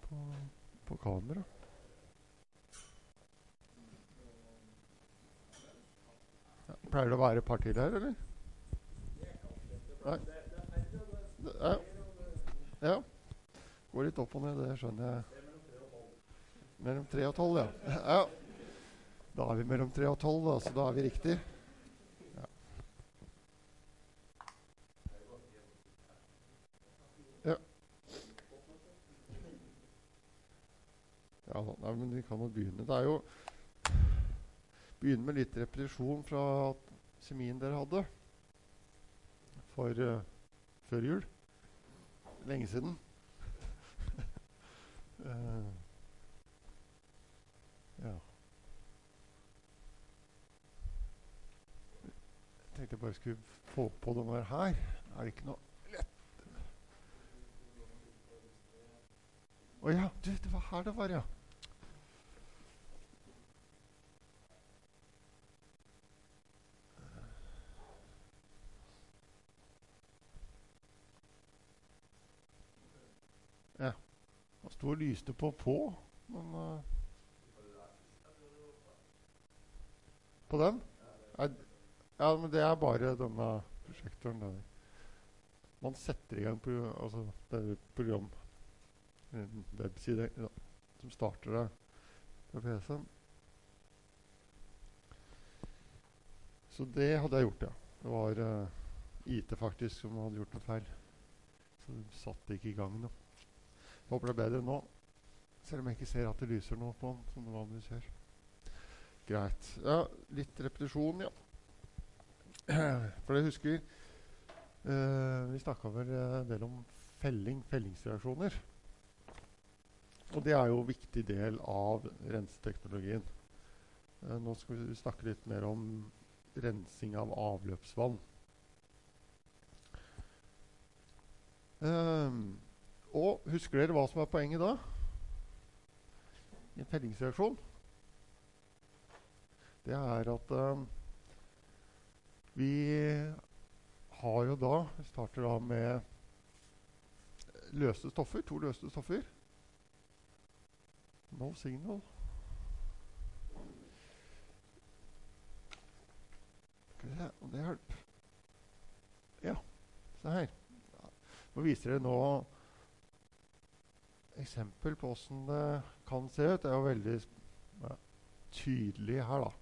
på kamera. Ja, pleier det å være et par til her, eller? Nei. Ja. Ja. Går litt opp og ned, det skjønner jeg. Mellom 3 og 12, ja. Ja. Da er vi mellom 3 og 12, da, så da er vi riktig. Ja. Ja. Ja, nei, men vi kan jo begynne. Det er jo begynne med litt repetisjon fra semien dere hadde for før jul. Lenge siden. Ja. Jeg tenkte jeg bare skulle få på den her. Er det ikke noe lett? Åja, du, det var her det var, ja. Ja. Han stod og lyste på, men på den? Ja, men det er bare denne prosjektoren der. Man setter i gang altså, det er et program, en webside ja, som starter det på PC-en. Så det hadde jeg gjort, ja. Det var IT faktisk som hadde gjort noe feil. Så det satte ikke i gang noe. Jeg håper det er bedre nå, selv om jeg ikke ser at det lyser noe på den, som det vanligvis gjør. Greit. Ja, litt repetisjon, ja. For det husker vi snakket vel en del om fellingsreaksjoner. Og det er jo en viktig del av renseteknologien. Nå skal vi snakke litt mer om rensing av avløpsvann. Og husker dere hva som er poenget da? I en fellingsreaksjon? Det er at vi har jo da, vi starter da med løse stoffer, 2 løse stoffer. No signal. Skal vi se om det hjelper. Ja, se her. Nå viser jeg nå eksempel på hvordan det kan se ut. Det er jo veldig tydelig her da.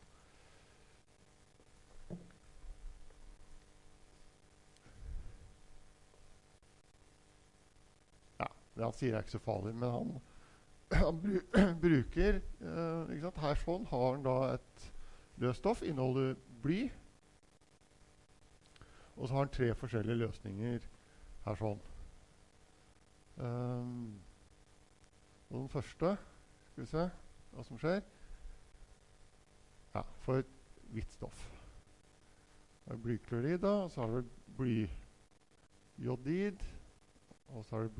Ja, det han sier er ikke så farlig, men han bruker, ikke sant? Her sånn har han da et løst stoff, inneholder bly, og så har han 3 forskjellige løsninger her sånn. Og den første, skal vi se hva som skjer. Ja, for et hvitt stoff. Det er blyklorid da, og så har det blyjodid, og så har det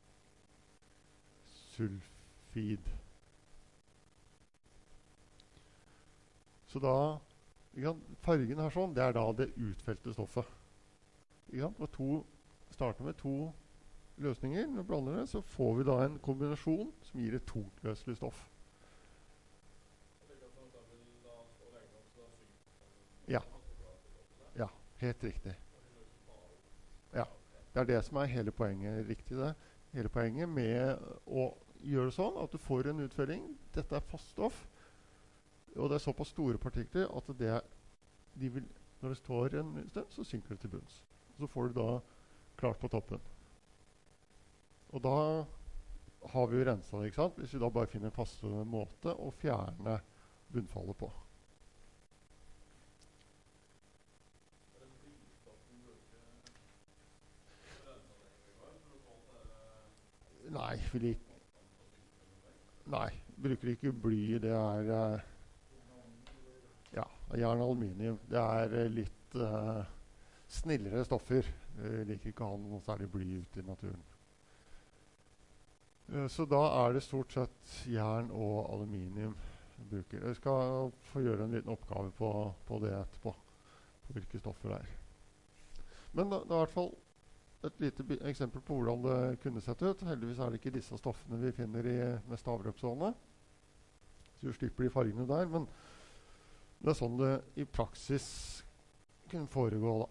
blysulfid. Så da, fargen her sånn, det er da det utfelte stoffet. Og starter med 2 løsninger. Når vi blander det, så får vi da en kombinasjon som gir et tungløselig stoff. Ja. Ja, helt riktig. Ja, det er det som er hele poenget, riktig det. Hele poenget med å gjøre det sånn at du får en utfelling. Dette er fast stoff, og det er såpass store partikler at når det står en stund, så synker det til bunns. Så får du da klart på toppen. Og da har vi jo renset det, ikke sant? Hvis vi da bare finner en passende måte å fjerne bunnfallet på. Nei, bruker ikke bly. Det er jern og aluminium. Det er litt snillere stoffer. Liker ikke å ha noe særlig bly ute i naturen. Så da er det stort sett jern og aluminium vi bruker. Jeg skal få gjøre en liten oppgave på det etterpå, på hvilke stoffer det er. Men da, i hvert fall et lite eksempel på hvordan det kunne sett ut. Heldigvis er det ikke disse stoffene vi finner i mest avrøpsvannet. Så vi slipper de fargene der, men det er sånn det i praksis kunne foregå da.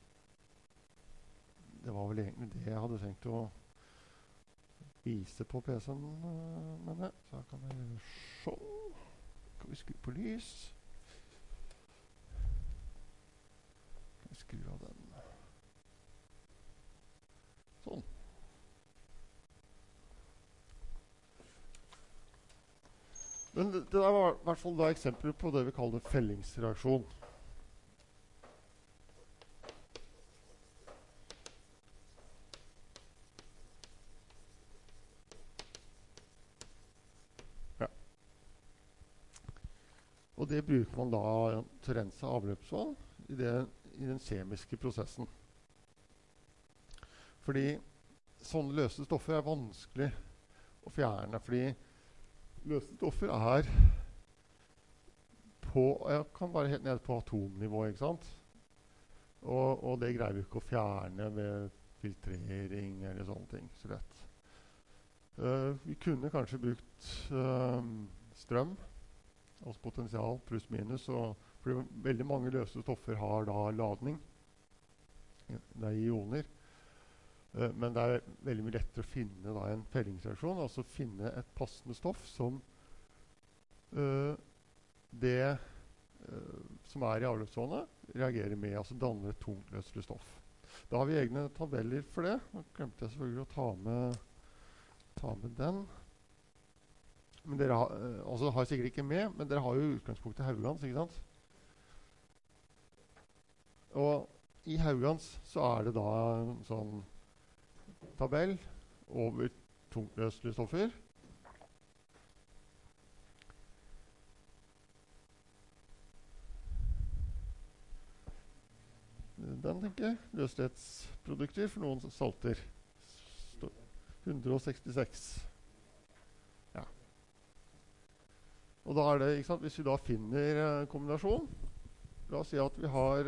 Det var vel egentlig det jeg hadde tenkt å vise på PC-en, mener jeg. Så her kan jeg gjøre sånn. Kan vi skru på lys? Kan vi skru av den? Sånn. Men det der var i hvert fall da eksempler på det vi kaller fellingsreaksjon. Ja. Og det bruker man da til å rense avløpsvann i den kjemiske prosessen. Fordi sånne løse stoffer er vanskelig å fjerne, fordi løse stoffer er på, jeg kan være helt ned på atomnivå, ikke sant? Og det greier vi ikke å fjerne ved filtrering eller sånne ting, så lett. Vi kunne kanskje brukt strøm, altså potensial pluss minus, fordi veldig mange løse stoffer har da ladning, det er ioner. Men det er veldig mye lettere å finne da, en fellingsreaksjon, altså finne et passende stoff som det som er i avløpsvannet reagerer med, altså danner et tungtløselig stoff. Da har vi egne tabeller for det. Nå glemte jeg selvfølgelig å ta med den. Men dere har sikkert ikke med, men dere har jo utgangspunktet Haugans, ikke sant? Og i Haugans så er det da en sånn tabell over tungtløselige stoffer. Den tenker jeg. Løslighetsprodukter for noen salter. 166. Ja. Og da er det, ikke sant, hvis vi da finner kombinasjon, la oss si at vi har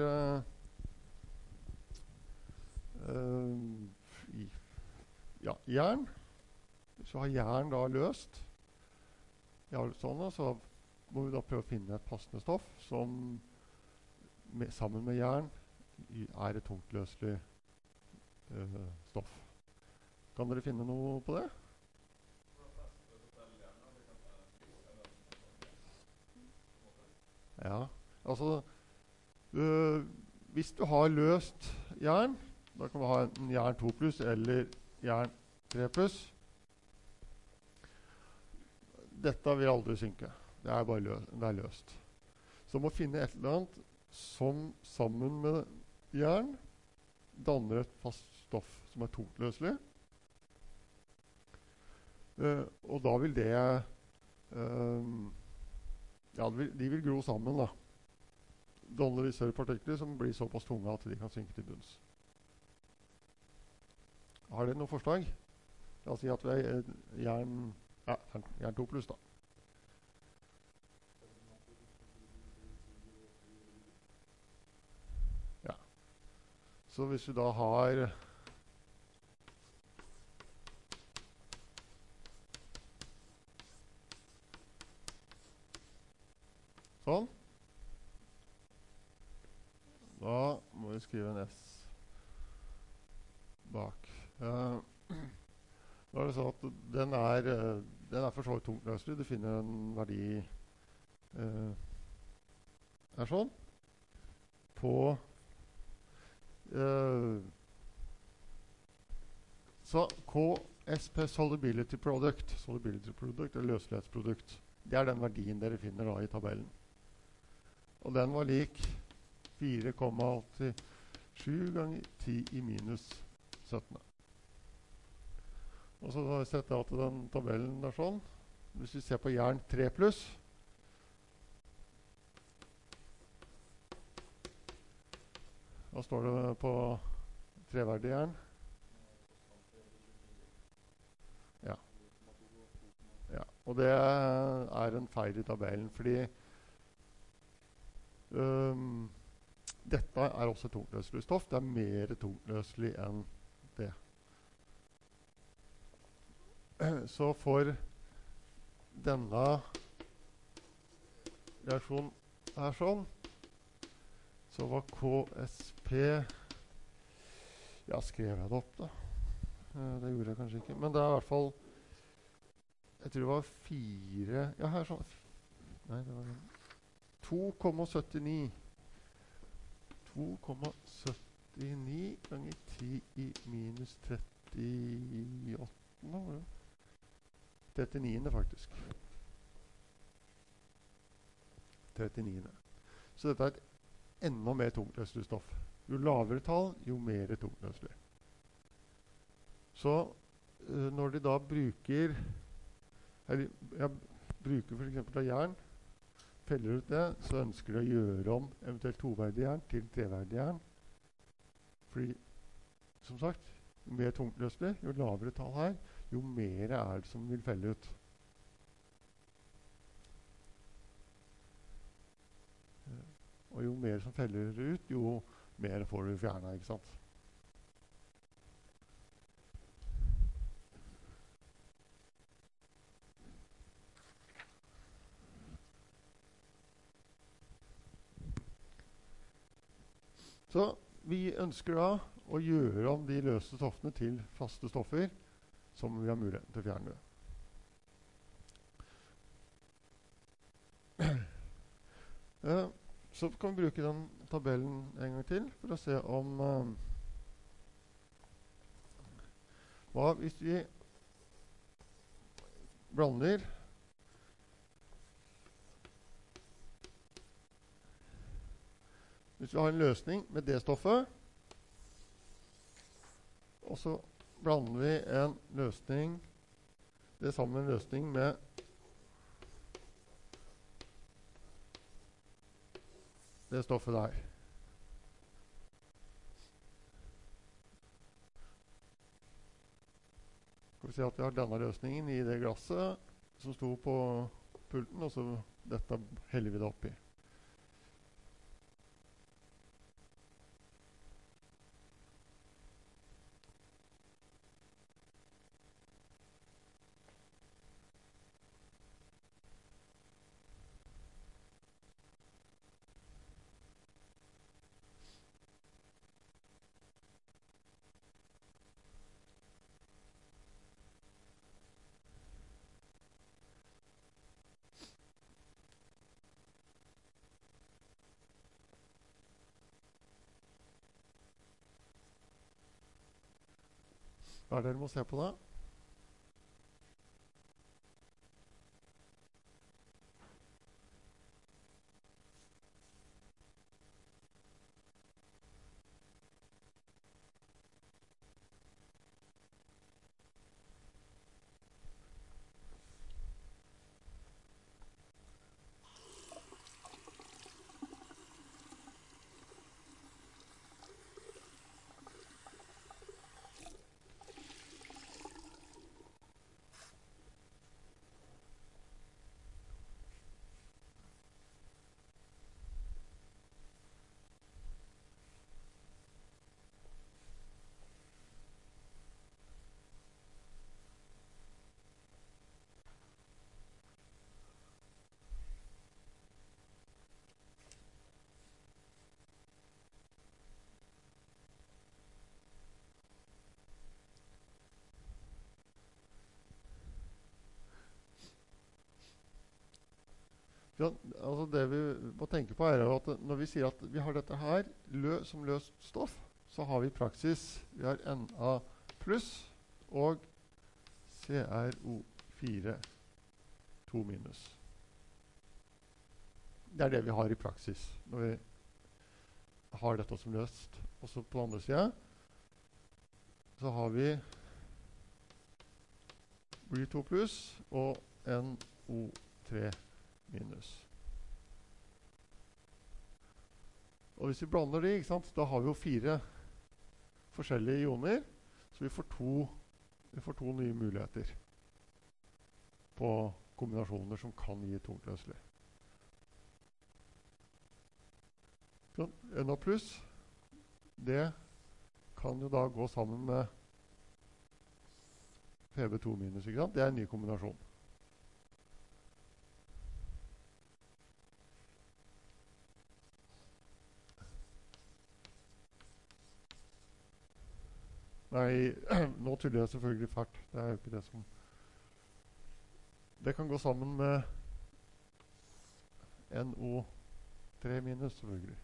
jern. Hvis vi har jern da løst i avløpsvannet, så må vi da prøve å finne et passende stoff som sammen med jern er et tungtløselig stoff. Kan dere finne noe på det? Ja, altså hvis du har løst jern, da kan vi ha en jern 2+ eller jern 3+. Dette vil aldri synke. Det er bare det er løst. Så må finne et eller annet som sammen med jern danner et fast stoff som er tungtløselig. Og da vil det de vil gro sammen da. Danner de større partikler som blir såpass tunge at de kan synke til bunns. Har dere noe forslag? La oss si at vi er jern 2+ da. Ja. Så hvis vi da har sånn. Da må vi skrive en S bak. Da er det sånn at den er for så vidt tungtløselig. Du finner en verdi er sånn på så KSP Solubility Product er løslighetsprodukt. Det er den verdien dere finner da i tabellen. Og den var lik 4,87 ganger 10 i minus 17. Og så har vi sett at den tabellen er sånn. Hvis vi ser på jern 3+, hva står det på treverdig jern? Ja. Ja. Og det er en feil i tabellen, fordi dette er også tungtløselig stoff. Det er mer tungtløselig enn det. Så for denne reaksjonen her sånn, så var KSP, ja, skrev jeg det opp da? Det gjorde jeg kanskje ikke, men det er i hvert fall, jeg tror det var 4, ja her sånn, nei det var 2,79. 2,79 ganger 10 i minus 38 nå, var det? 39 faktisk. 39. Så dette er et enda mer tungtløselig stoff. Jo lavere tall, jo mer tungtløselig. Så når de da bruker, jeg bruker for eksempel av jern, feller ut det, så ønsker de å gjøre om eventuelt toverdig jern til treverdig jern. Fordi, som sagt, jo mer tungtløselig, jo lavere tall her, jo mer er det som vil felle ut. Og jo mer som feller ut, jo mer får du fjernet, ikke sant? Så vi ønsker da å gjøre om de løse stoffene til faste stoffer, som vi har muligheten til å fjerne det. Så kan vi bruke den tabellen en gang til for å se om hva hvis vi blander hvis vi har en løsning med det stoffet, og så blander vi en løsning, det er sammen med en løsning med det stoffet der. Skal vi se at vi har denne løsningen i det glasset som sto på pulten, og så dette heller vi det oppi. Hva er det dere må se på da? Ja, altså det vi må tenke på er at når vi sier at vi har dette her som løst stoff, så har vi i praksis, vi har Na pluss og CrO4 2 minus. Det er det vi har i praksis når vi har dette som løst. Og så på den andre siden så har vi Bly2 pluss og NO3 minus. Og hvis vi blander de, ikke sant, da har vi jo 4 forskjellige ioner, så vi får to nye muligheter på kombinasjoner som kan gi tungtløselig. Na pluss, det kan jo da gå sammen med Pb2 minus, ikke sant? Det er en ny kombinasjon. Nei, nå tuller jeg selvfølgelig fælt. Det er jo ikke det som... Det kan gå sammen med NO3 minus, selvfølgelig.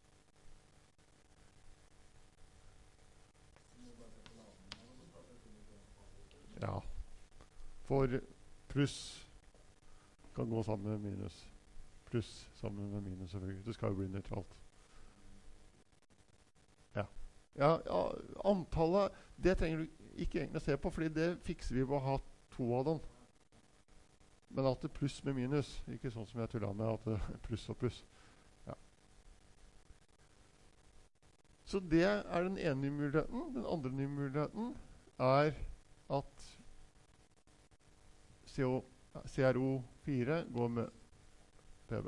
Ja. For pluss kan gå sammen med minus. Pluss sammen med minus, selvfølgelig. Det skal jo bli nøytralt. Ja, antallet, det trenger du ikke egentlig se på, fordi det fikser vi ved å ha 2 av dem. Men at det er pluss med minus, ikke sånn som jeg tullet med, at det er pluss og pluss. Ja. Så det er den ene nye muligheten. Den andre nye muligheten er at CRO4 går med PB.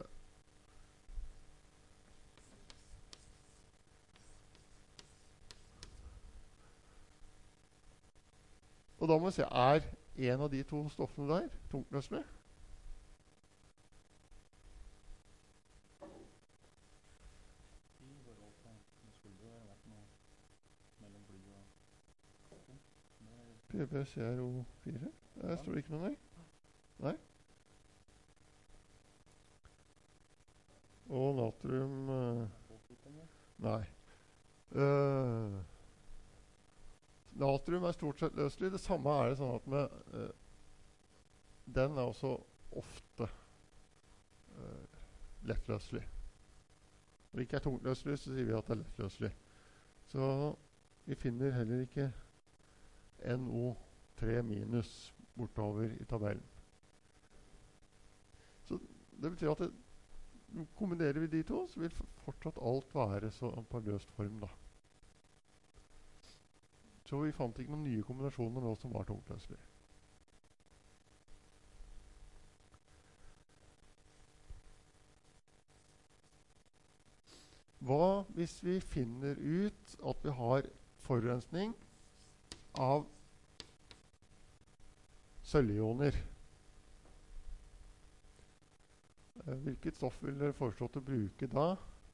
Og da må vi se, er en av de 2 stoffene der tungtløselig? PbCrO4? Der står det ikke noe, nei? Og natrium... nei. Natrium er stort sett løselig. Det samme er det sånn at med... den er også ofte lettløselig. Når det ikke er tungtløselig, så sier vi at det er lettløselig. Så vi finner heller ikke NO3 minus bortover i tabellen. Så det betyr at kombinerer vi de 2, så vil fortsatt alt være på løst form da. Så vi fant ikke noen nye kombinasjoner nå som var tungtløselige. Hva hvis vi finner ut at vi har forurensning av sølvioner? Hvilket stoff vil dere foreslått å bruke da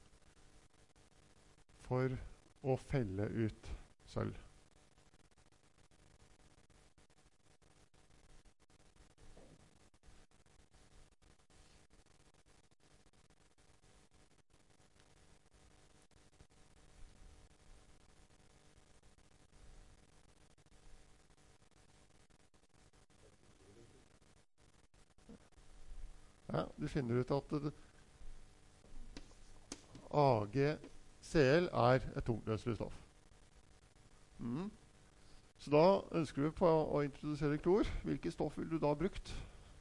for å felle ut sølv? Ja, du finner ut at AgCl er et tungtløselig stoff. Så da ønsker vi på å introdusere klor. Hvilket stoff vil du da ha brukt?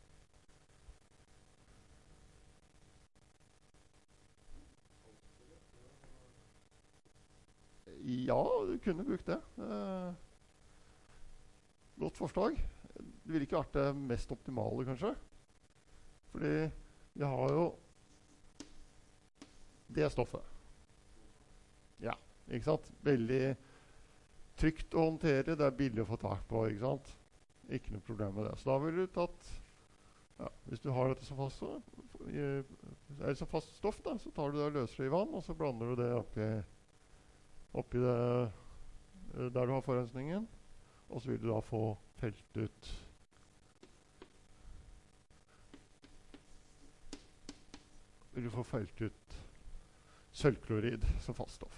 Ja, du kunne brukt det. Godt forslag. Det ville ikke vært det mest optimale, kanskje. Fordi vi har jo det stoffet. Ja, ikke sant? Veldig trygt å håndtere, det er billig å få tak på, ikke sant? Ikke noe problem med det. Så da vil du tatt, ja, hvis du har dette som fast stoff da, så tar du det og løser det i vann, og så blander du det oppi det der du har forurensningen, og så vil du da få felt ut sølvklorid som faststoff.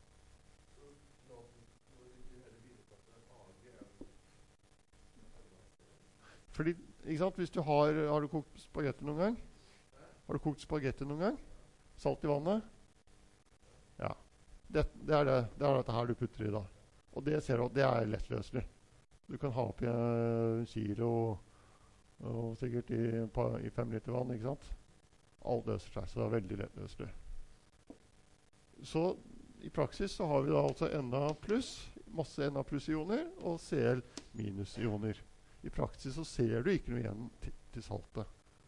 Fordi, ikke sant, hvis du har du kokt spagetti noen gang? Har du kokt spagetti noen gang? Salt i vannet? Ja. Det er dette her du putter i da. Og det ser du at det er lettløselig. Du kan ha oppi en kilo og sikkert i 5 liter vann, ikke sant? Alt løser seg, så det er veldig lettløselig. Så i praksis så har vi da altså Na+, masse Na+ ioner, og Cl- ioner. I praksis så ser du ikke noe igjen til saltet.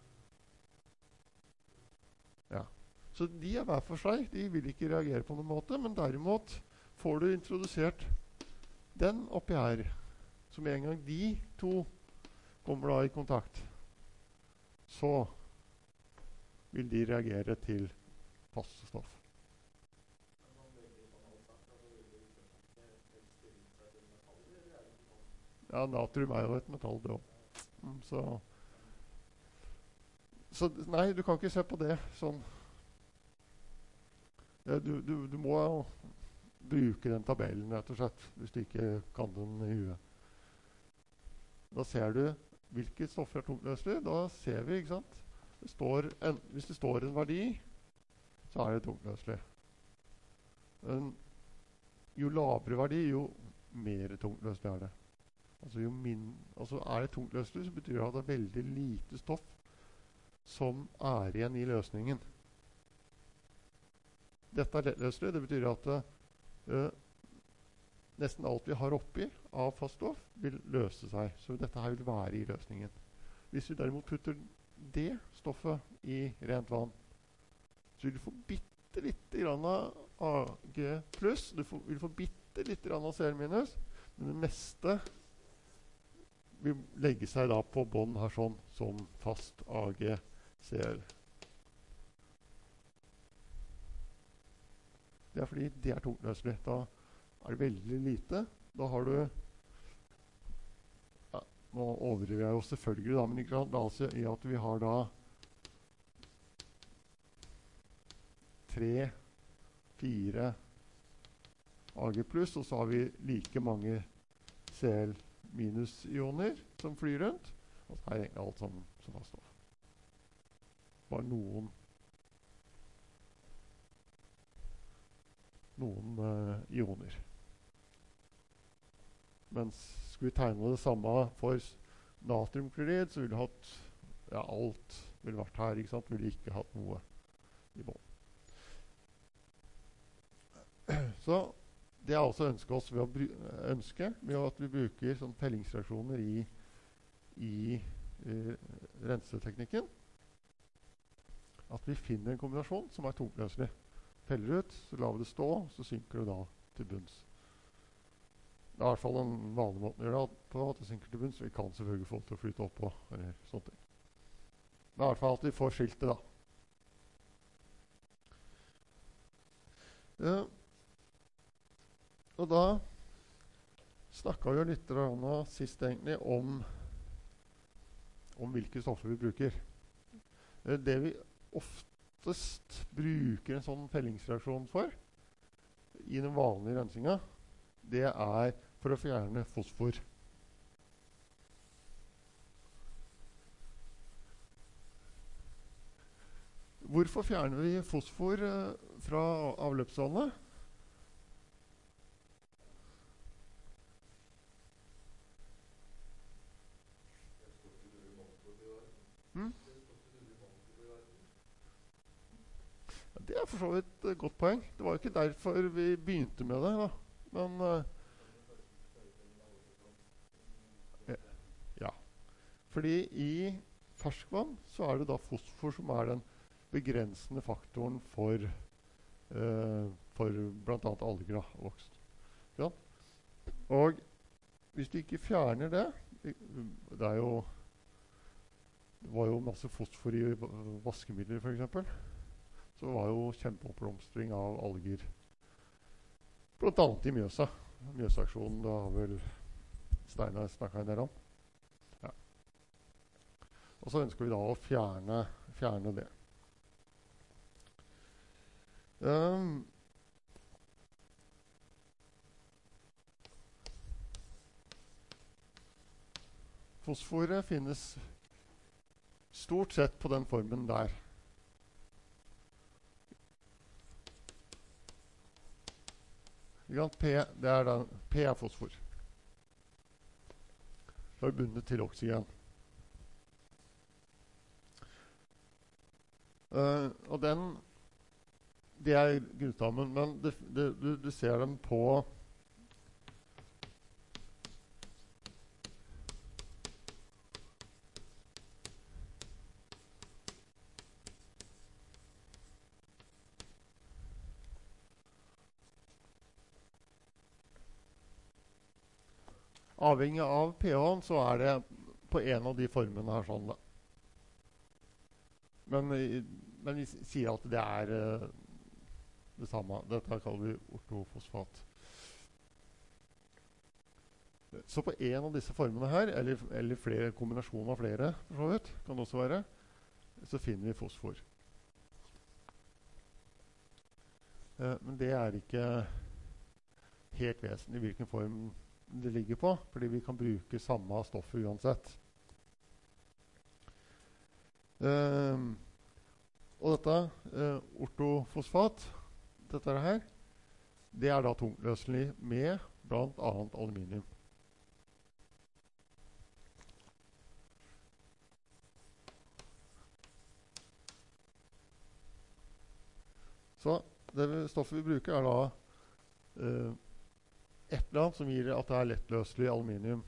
Ja. Så de er hver for seg, de vil ikke reagere på noen måte, men derimot får du introdusert den oppi her, Så med en gang de to kommer da i kontakt, så vil de reagere til fast stoff. Ja, natrium er jo et metall, det også. Så nei, du kan ikke se på det sånn. Du må bruke den tabellen, rett og slett, hvis du ikke kan den i huet. Da ser du hvilke stoffer er tungtløselige. Da ser vi, ikke sant? Hvis det står en verdi, så er det tungtløselig. Jo lavere verdi, jo mer tungtløselig er det. Altså er det tungtløselig, så betyr det at det er veldig lite stoff som er igjen i løsningen. Dette er lettløselig. Det betyr at nesten alt vi har oppi av fast stoff vil løse seg. Så dette her vil være i løsningen. Hvis vi derimot putter det stoffet i rent vann, så vil du få bitte litt grann av Ag+, du vil få bitte litt grann av Cl-, men det meste vil legge seg da på bånd her sånn, som fast AgCl. Det er fordi det er tungtløselig. Da er det veldig lite. Da har du, ja, nå overdriver jeg jo selvfølgelig da, men ikke sant, la oss si at vi har da 3-4 Ag+, og så har vi like mange Cl-ioner som flyr rundt. Og så er egentlig alt som fast stoff. Bare noen ioner. Mens skulle vi tegne det samme for natriumklorid, så ville vi hatt, ja, alt ville vært her, ikke sant? Vi ville ikke hatt noe i bånd. Så det er også ønsket oss ved at vi bruker sånn fellingsreaksjoner i renseteknikken. At vi finner en kombinasjon som er tungtløselig. Feller ut, så lar vi det stå, så synker det da til bunns. Det er i hvert fall en vanlig måte å gjøre det på, at det synker til bunns. Vi kan selvfølgelig få det til å flyte opp på, eller sånne ting. Men i hvert fall at vi får skilt det da. Og da snakket vi jo litt sist egentlig om hvilke stoffer vi bruker. Det vi oftest bruker en sånn fellingsreaksjon for i den vanlige rensinga, det er for å fjerne fosfor. Hvorfor fjerner vi fosfor fra avløpsvannet? Det er for så vidt et godt poeng. Det var jo ikke derfor vi begynte med det, da. Men ja. Fordi i ferskvann så er det da fosfor som er den begrensende faktoren for blant annet alger og vokst. Ja. Og hvis du ikke fjerner det, det var jo masse fosfor i vaskemidler for eksempel, så var jo kjempeoppblomstring av alger. Blant annet i Mjøsa. Mjøsaksjonen, da har vel Steinar snakket en del om. Ja. Og så ønsker vi da å fjerne det. Fosforet finnes stort sett på den formen der. P, P er fosfor. Det er bundet til oksygen. Og det er grunnstammen, men du ser dem på avhengig av pH-en så er det på en av de formene her sånn da. Men vi sier at det er det samme. Dette kaller vi ortofosfat. Så på en av disse formene her, eller flere, kombinasjon av flere, for så vidt, kan det også være, så finner vi fosfor. Men det er ikke helt vesentlig hvilken form det ligger på, fordi vi kan bruke samme stoffet uansett. Og dette, ortofosfat, dette her, det er da tungtløselig med blant annet aluminium. Så det stoffet vi bruker er da et eller annet som gir at det er lettløselig aluminium.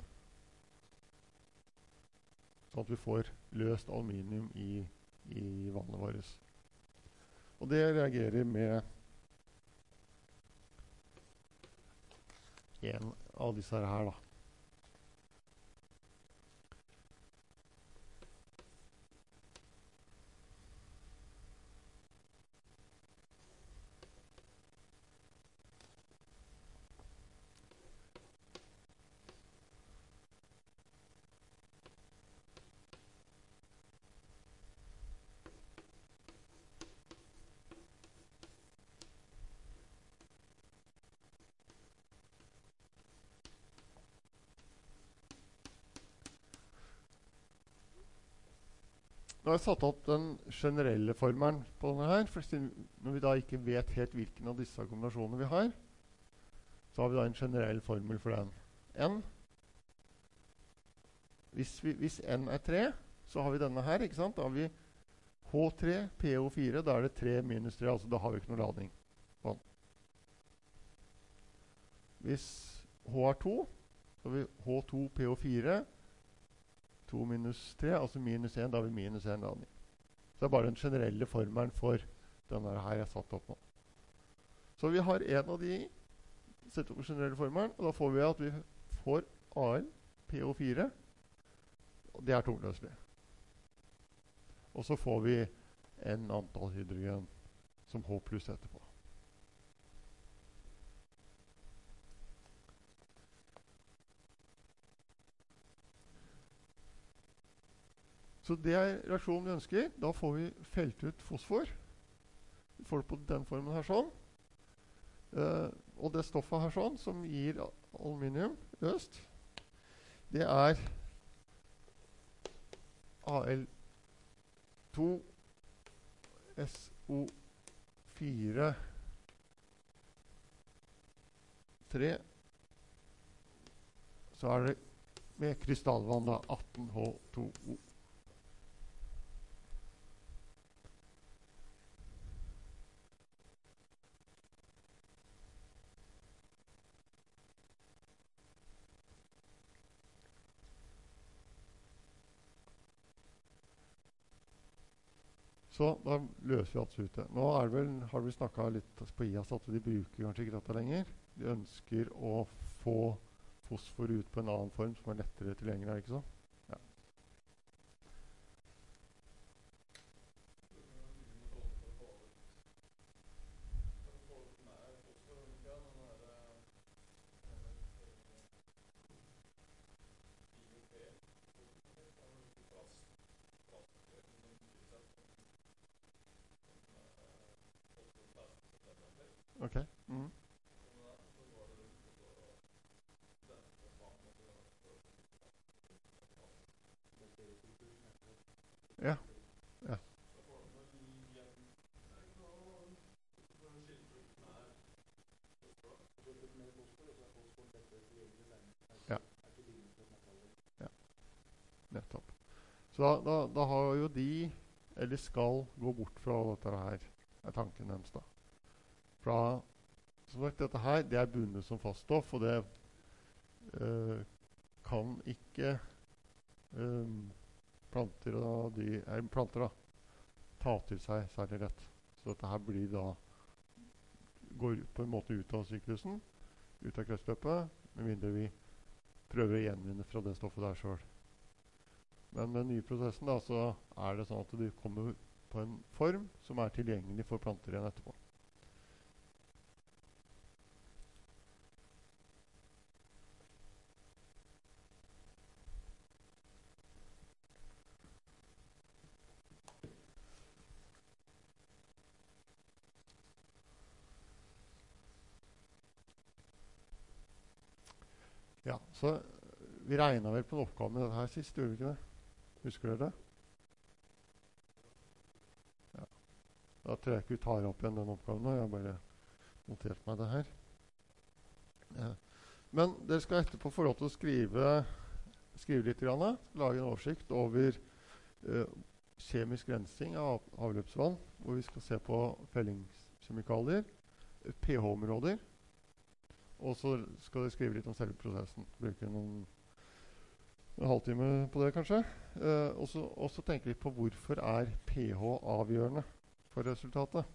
Sånn at vi får løst aluminium i vannet vårt. Og det reagerer med en av disse her da. Nå har jeg satt opp den generelle formelen på denne her, for når vi da ikke vet helt hvilken av disse kombinasjonene vi har, så har vi da en generell formel for den. N. Hvis N er 3, så har vi denne her, ikke sant? Da har vi H3, PO4, da er det 3 minus 3, altså da har vi ikke noe ladning på den. Hvis H er 2, så har vi H2, PO4, 2 minus 3, altså minus 1, da har vi minus 1 ladning. Så det er bare den generelle formelen for denne her jeg satt opp nå. Så vi har en av de sett opp den generelle formelen, og da får vi at vi får Al, PO4, og det er tungløselig. Og så får vi en antall hydrogen som H pluss etterpå. Så det er reaksjonen vi ønsker. Da får vi felt ut fosfor. Vi får det på den formen her sånn. Og det stoffet her sånn, som gir aluminium løst, det er Al2 SO4 3. Så er det med krystallvann da 18H2O. Så da løser vi alt ut det. Nå har vi snakket litt på IAS at de bruker kanskje ikke dette lenger. De ønsker å få fosfor ut på en annen form som er lettere tilgjengelig, ikke så? Ja. Ok. Mm. Ja. Ja. Ja. Ja. Nettopp. Så da har jo de, eller skal gå bort fra dette her, er tanken deres da. Fra, som sagt, dette her, det er bundet som faststoff, og det kan ikke planter da, ta til seg særlig rett. Så dette her blir da, går på en måte ut av syklusen, ut av kretsløpet, med mindre vi prøver å gjenvinne fra det stoffet der selv. Men med den nye prosessen da, så er det sånn at du kommer på en form som er tilgjengelig for planter igjen etterpå. Ja, så vi regnet vel på en oppgave med dette her sist, gjorde vi ikke det? Husker dere det? Ja. Da tror jeg ikke vi tar opp igjen den oppgaven nå. Jeg har bare notert meg det her. Ja. Men dere skal etterpå få lov til å skrive litt grann, lage en oversikt over kjemisk rensing av avløpsvann, hvor vi skal se på fellingskjemikalier, pH-områder, og så skal dere skrive litt om selve prosessen. Bruke en halvtime på det, kanskje. Og så tenke litt på hvorfor er pH avgjørende for resultatet.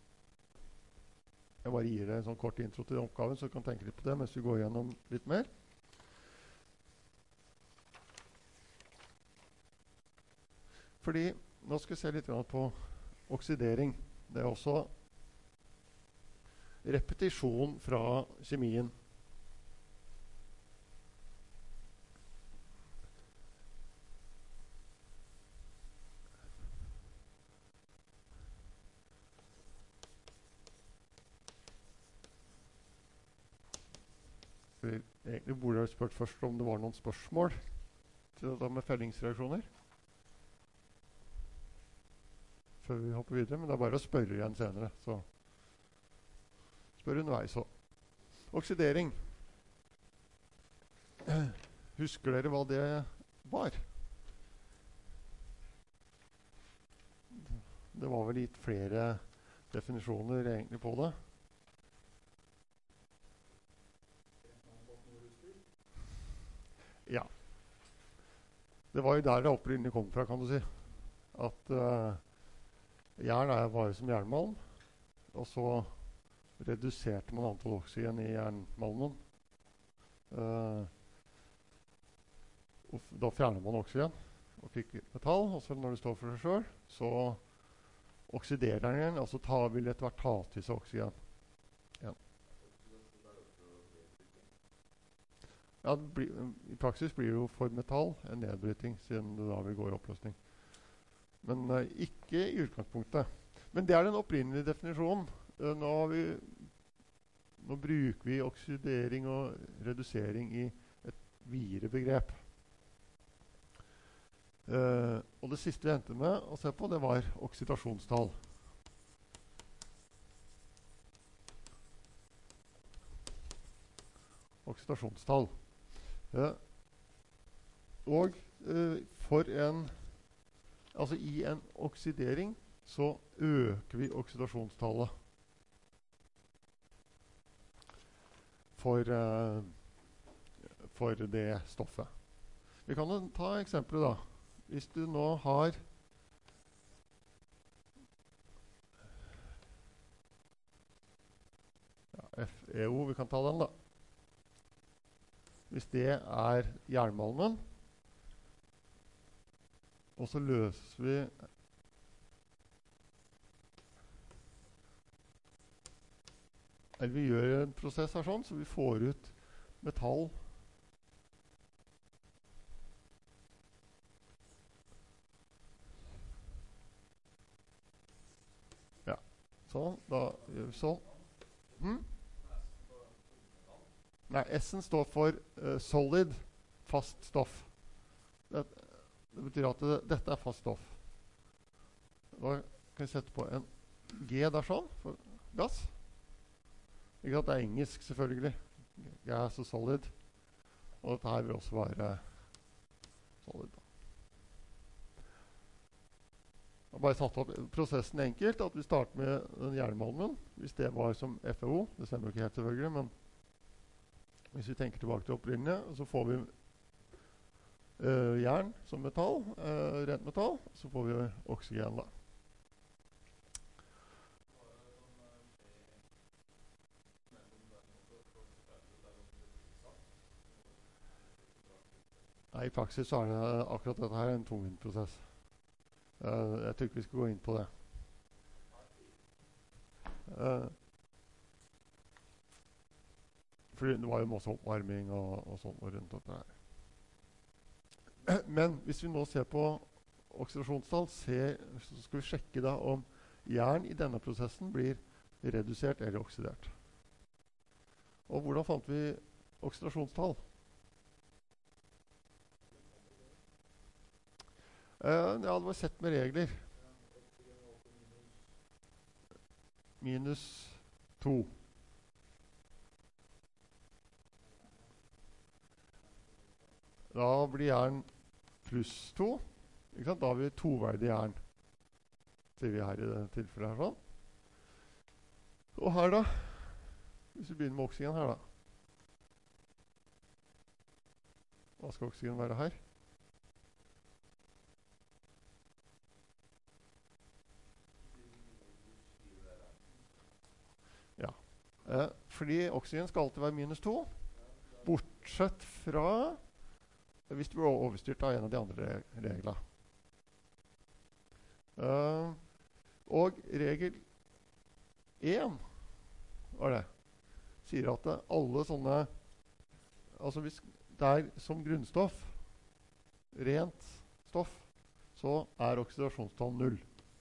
Jeg bare gir dere en sånn kort intro til den oppgaven, så du kan tenke litt på det mens vi går gjennom litt mer. Fordi nå skal vi se litt på oksidering. Det er også repetisjon fra kjemien. Egentlig burde jeg spurt først om det var noen spørsmål til dette med fellingsreaksjoner. Før vi hopper videre, men det er bare å spørre igjen senere, så spør underveis også. Oksidering. Husker dere hva det var? Det var vel litt flere definisjoner egentlig på det. Ja. Det var jo der det opprinnelig kom fra, kan du si. At jern er bare som jernmalm, og så reduserte man antall oksygen i jernmalmen. Da fjerner man oksygen og fikk metall, og så når det står for seg selv, så oksiderer den igjen, og så vil etter hvert ta til seg oksygen. Ja. Ja, i praksis blir det jo for metall en nedbryting, siden det da vil gå i oppløsning. Men ikke i utgangspunktet. Men det er den opprinnelige definisjonen. Nå bruker vi oksidering og redusering i et videre begrep. Og det siste vi endte med å se på, det var oksidasjonstall. Oksidasjonstall. Og altså i en oksidering så øker vi oksidasjonstallet for det stoffet. Vi kan jo ta eksempler da. Hvis du nå har FeO, vi kan ta den da. Hvis det er jernmalmen, og så løser vi eller vi gjør en prosess her sånn, så vi får ut metall ja, sånn, da gjør vi sånn. Nei, S-en står for solid, fast stoff. Det betyr at dette er fast stoff. Da kan vi sette på en G der sånn, for gass. Ikke at det er engelsk, selvfølgelig. Gas og solid. Og dette her vil også være solid. Jeg har bare satt opp prosessen enkelt, at vi starter med den jernmalmen, hvis det var som FeO. Det stemmer jo ikke helt selvfølgelig, men hvis vi tenker tilbake til opprinnelige, så får vi jern som metall, rent metall, så får vi oksygen da. Nei, i praksis så er det akkurat dette her en tungvint prosess. Jeg tror ikke vi skal gå inn på det. Fordi det var jo masse oppvarming og sånn rundt dette her. Men hvis vi nå ser på oksidasjonstall, så skal vi sjekke da om jern i denne prosessen blir redusert eller oksidert. Og hvordan fant vi oksidasjonstall? Ja, det var sett med regler. Minus 2. Da blir jern pluss 2. Ikke sant? Da har vi toverdig jern. Sier vi her i det tilfellet her sånn. Og her da, hvis vi begynner med oksygen her da. Hva skal oksygen være her? Ja. Fordi oksygen skal alltid være minus 2. Bortsett fra hvis du blir overstyrt av en av de andre reglene. Og regel 1 var det. Sier at alle sånne, altså hvis det er som grunnstoff, rent stoff, så er oksidasjonstall 0.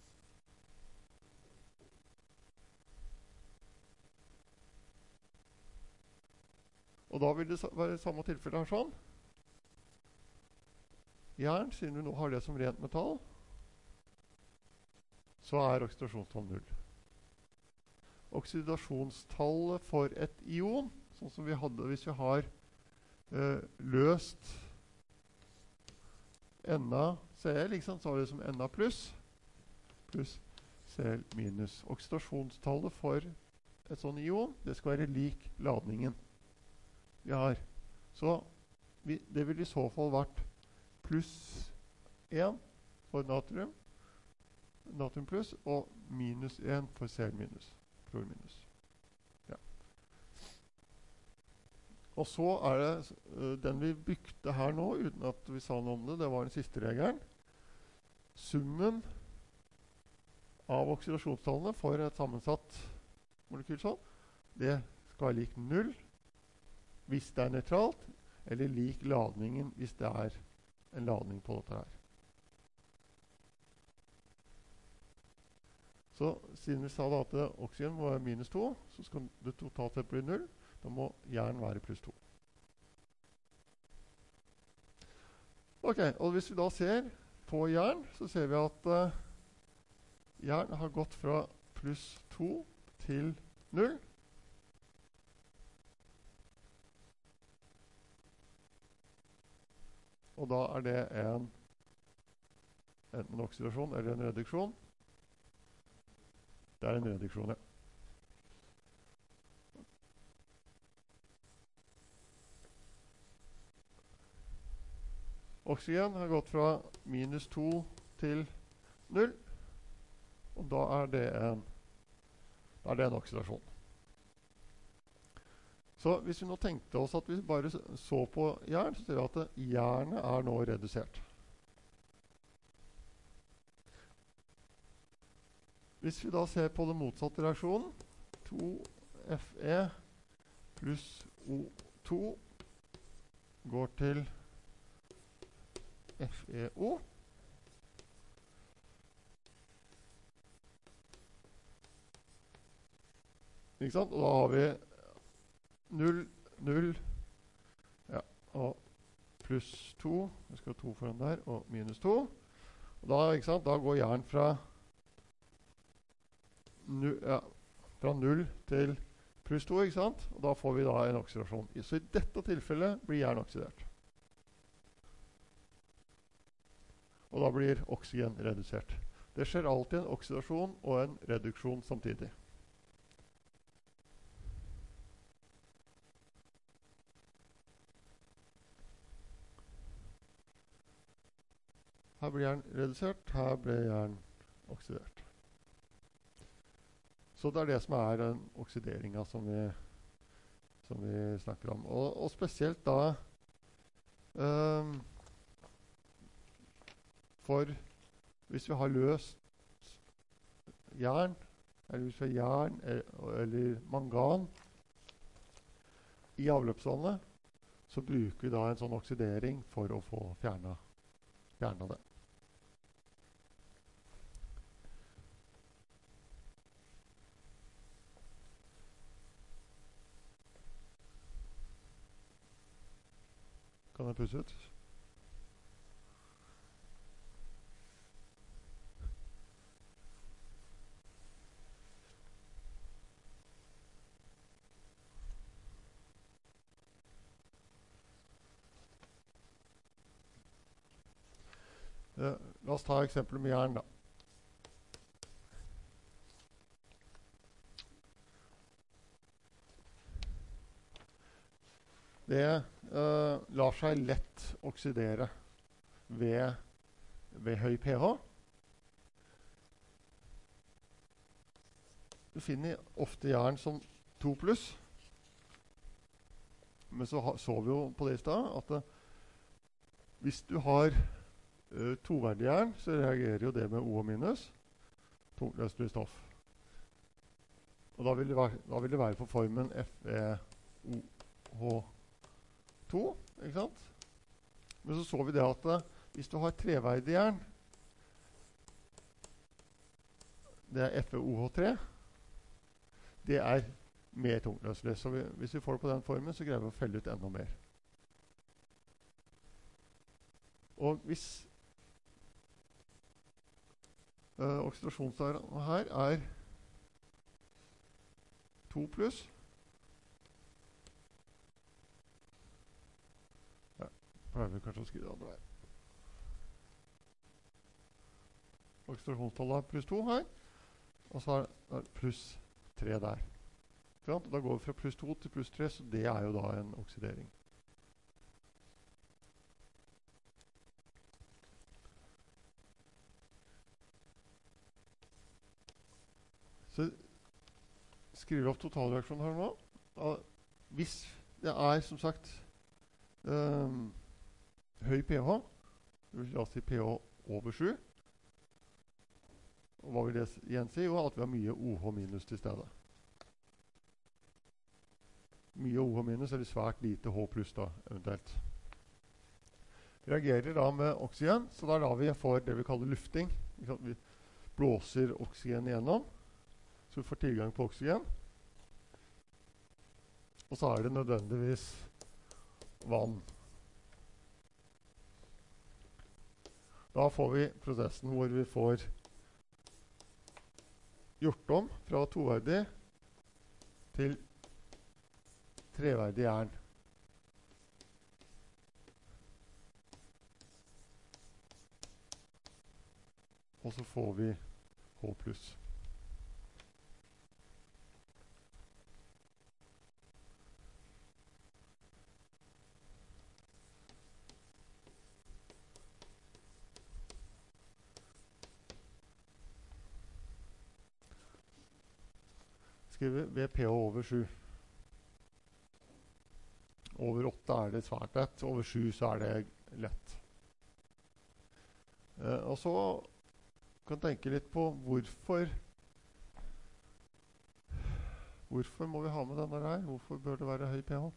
Og da vil det være samme tilfelle her sånn. Jern, siden vi nå har det som rent metall, så er oksidasjonstall 0. Oksidasjonstallet for et ion, sånn som vi hadde hvis vi har løst NaCl, så har vi det som Na pluss Cl minus. Oksidasjonstallet for et sånn ion, det skal være lik ladningen vi har. Så det vil i så fall vært pluss 1 for natrium pluss, og minus 1 for Cl minus, klor minus. Ja. Og så er det den vi bygde her nå, uten at vi sa noe om det, det var den siste regelen. Summen av oksidasjonstallene for et sammensatt molekyl sånn, det skal være lik 0 hvis det er nøytralt, eller lik ladningen hvis det er en ladning på dette her. Så siden vi sa da at oksygen må være minus 2, så skal det totalt sett bli 0. Da må jern være pluss 2. Ok, og hvis vi da ser på jern, så ser vi at jern har gått fra pluss 2 til 0. Og da er det enten en oksidasjon eller en reduksjon. Det er en reduksjon, ja. Oksygen har gått fra minus 2 til 0. Og da er det en oksidasjon. Så hvis vi nå tenkte oss at vi bare så på jern, så ser vi at jernet er nå redusert. Hvis vi da ser på den motsatte reaksjonen, 2Fe pluss O2 går til FeO. Ikke sant? Og da har vi 0, 0, ja, og pluss 2, vi skal ha 2 foran der, og minus 2. Og da, ikke sant, da går jern fra 0 til pluss 2, ikke sant? Og da får vi da en oksidasjon. Så i dette tilfellet blir jern oksidert. Og da blir oksygen redusert. Det skjer alltid en oksidasjon og en reduksjon samtidig. Her blir jern redusert, her blir jern oksidert. Så det er det som er den oksideringen som vi snakker om. Og spesielt da hvis vi har løst jern, eller hvis vi har jern eller mangan i avløpsvannet, så bruker vi da en sånn oksidering for å få fjernet det. Kan jeg pusse ut? La oss ta eksempler med jern da. Det lar seg lett oksidere ved høy pH. Du finner ofte jern som 2+. Men så vi jo på det i sted at hvis du har toverdig jern, så reagerer jo det med O-, tungløselig stoff. Og da vil det være på formen FeOH2, ikke sant? Men så vi det at hvis du har treverdig jern, det er FeOH3, det er mer tungløselig. Så hvis vi får det på den formen, så greier vi å felle ut enda mer. Og hvis oksidasjonsgraden her er 2+, ja, pleier vi kanskje å skrive det andre her. Oksidasjonstallet er +2 her, og så er det +3 der. Da går vi fra +2 til +3, så det er jo da en oksidering. Så skriver vi opp totalreaksjonen her nå. Hvis det er, som sagt, høy pH, det vil si pH over 7, og hva vil det igjen si? Jo, at vi har mye OH- til stedet. Mye OH- eller svært lite H+ da, eventuelt. Reagerer da med oksygen, så det er da vi får det vi kaller lufting. Vi blåser oksygen igjennom, så vi får tilgang på oksygen. Og så er det nødvendigvis vann. Da får vi prosessen hvor vi får gjort om fra toverdig til treverdig jern. Og så får vi H+. Skriver ved pH over 7. Over 8 er det svært lett, over 7 så er det lett. Og så kan jeg tenke litt på hvorfor må vi ha med denne her? Hvorfor bør det være høy pH?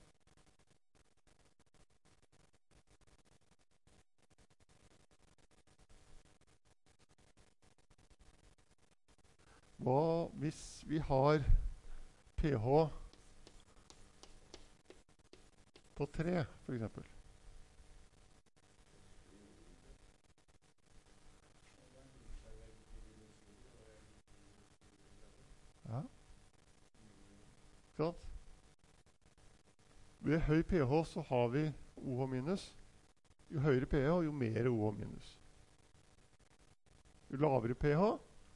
Hva hvis vi har pH på 3, for eksempel? Ja. Sant? Ved høy pH så har vi OH-. Jo høyere pH, jo mer OH-. Jo lavere pH,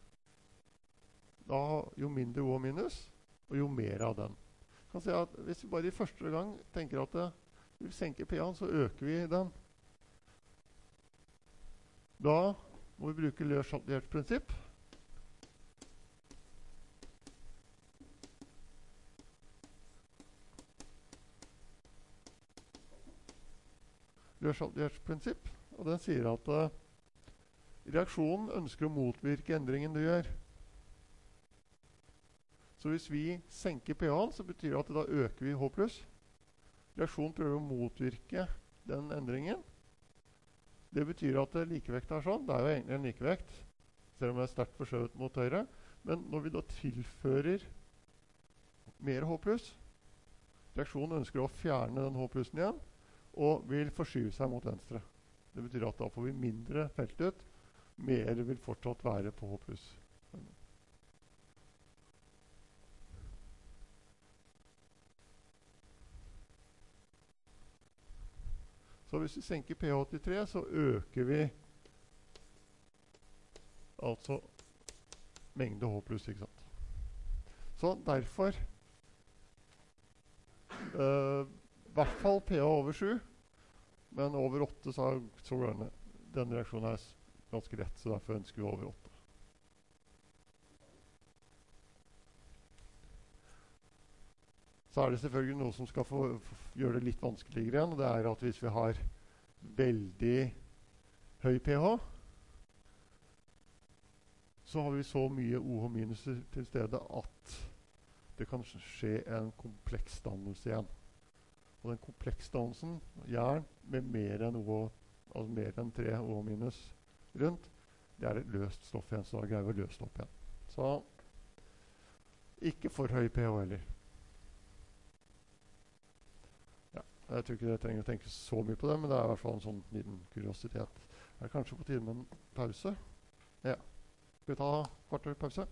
da jo mindre OH-, og jo mer av den. Kan si at hvis vi bare i første gang tenker at vi senker pH-en, så øker vi den. Da må vi bruke Le-Chatelier's prinsipp. Le-Chatelier's prinsipp, og den sier at reaksjonen ønsker å motvirke endringen du gjør. Så hvis vi senker pH-en, så betyr det at da øker vi H+. Reaksjonen prøver å motvirke den endringen. Det betyr at likevekt er sånn. Det er jo egentlig en likevekt, selv om det er sterkt forskjøvet mot høyre. Men når vi da tilfører mer H+, reaksjonen ønsker å fjerne den H+-en igjen, og vil forskyve seg mot venstre. Det betyr at da får vi mindre felt ut, mer vil fortsatt være på H+. Så hvis vi senker pH til 3, så øker vi altså mengde H+, ikke sant? Så derfor i hvert fall pH over 7, men over 8 så går den reaksjonen her ganske rett, så derfor ønsker vi over 8. Så er det selvfølgelig noe som skal gjøre det litt vanskeligere igjen, og det er at hvis vi har veldig høy pH, så har vi så mye OH- til stede at det kan skje en kompleksdannelse igjen. Og den kompleksdannelsen, jern med mer enn altså mer enn 3 OH- rundt, det er et løst stoff igjen, så da greier vi å løse det opp igjen. Så ikke for høy pH heller. Jeg tror ikke jeg trenger å tenke så mye på det, men det er i hvert fall en sånn liten kuriositet. Er det kanskje på tide med en pause? Ja. Skal vi ta kvarter pause?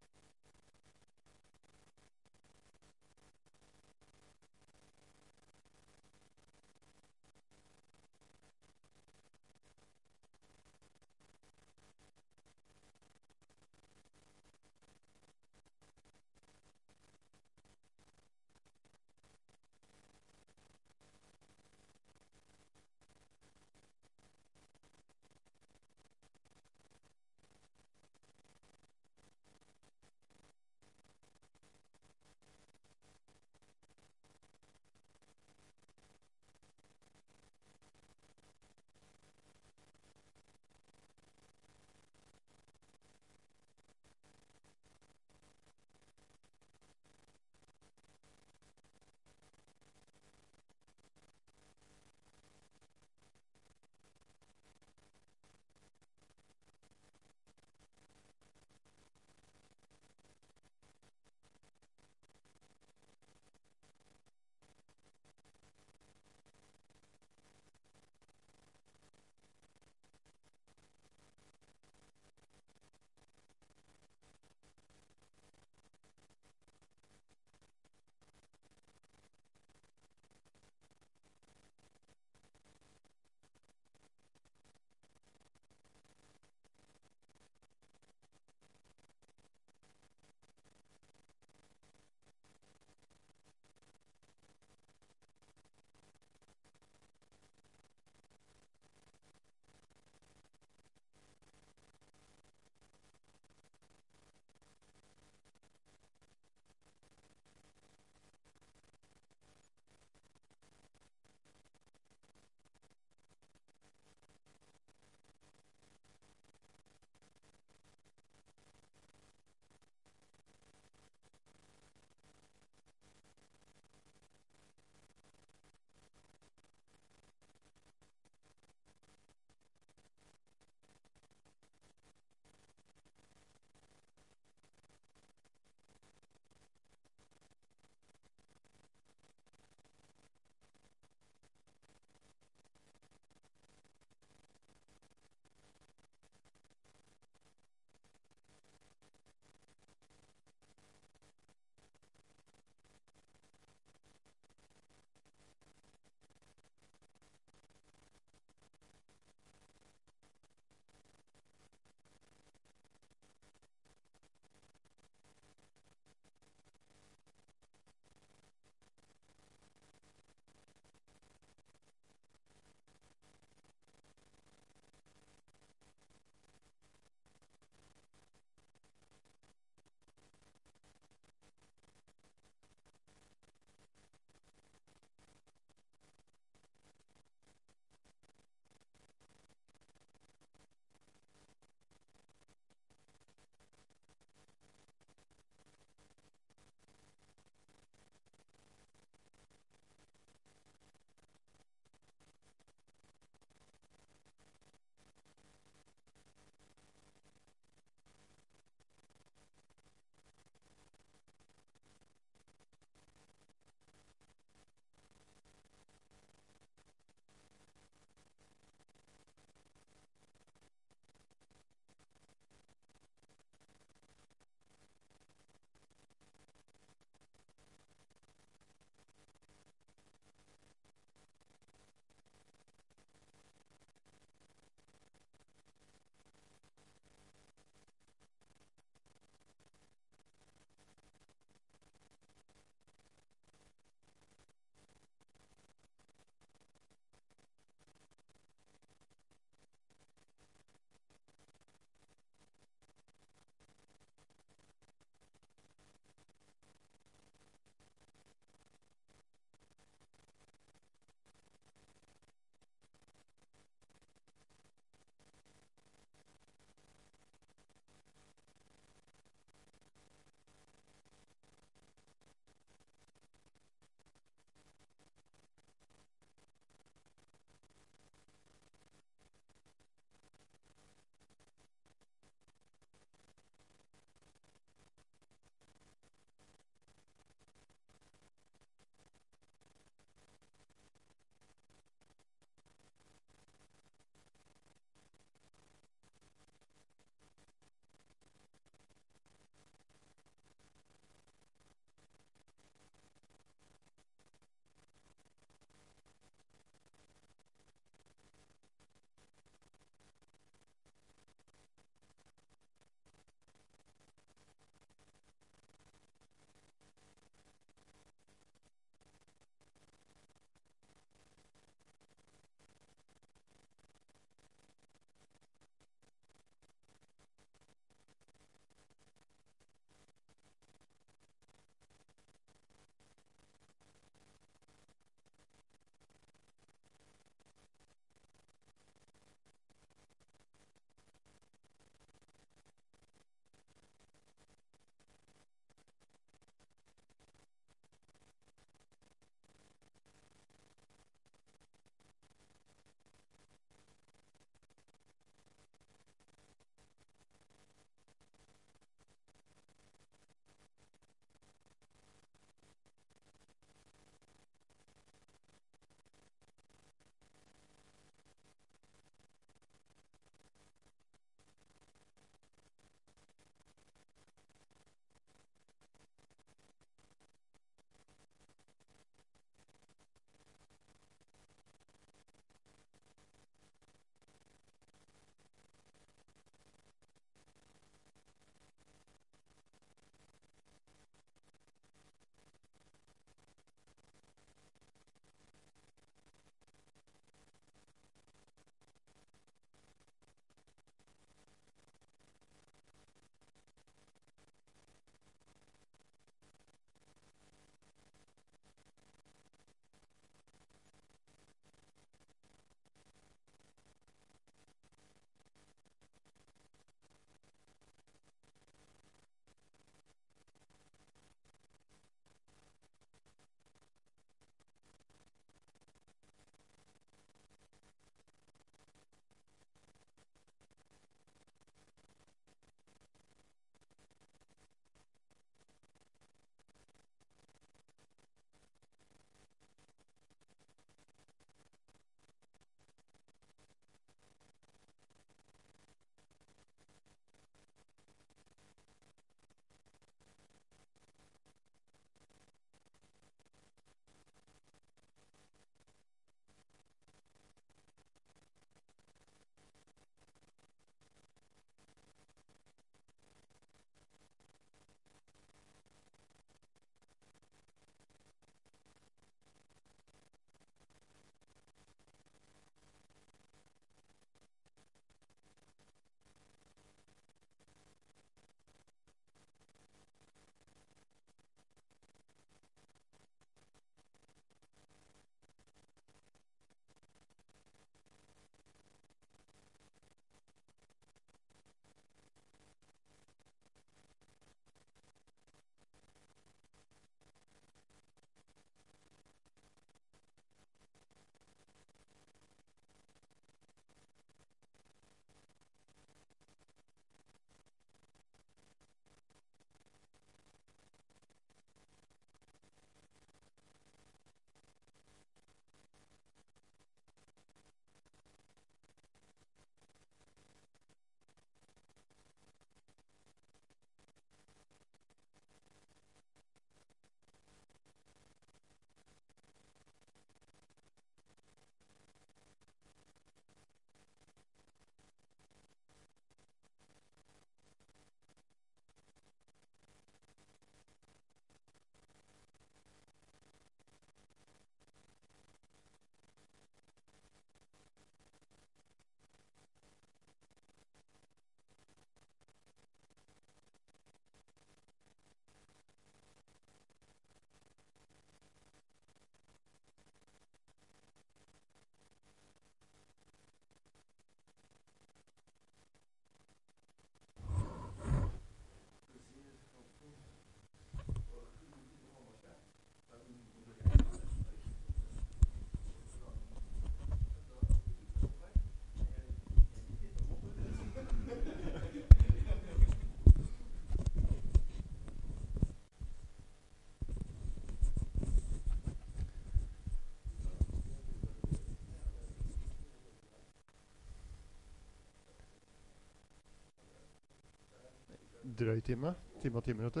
drøy time. Time og 10 minutter.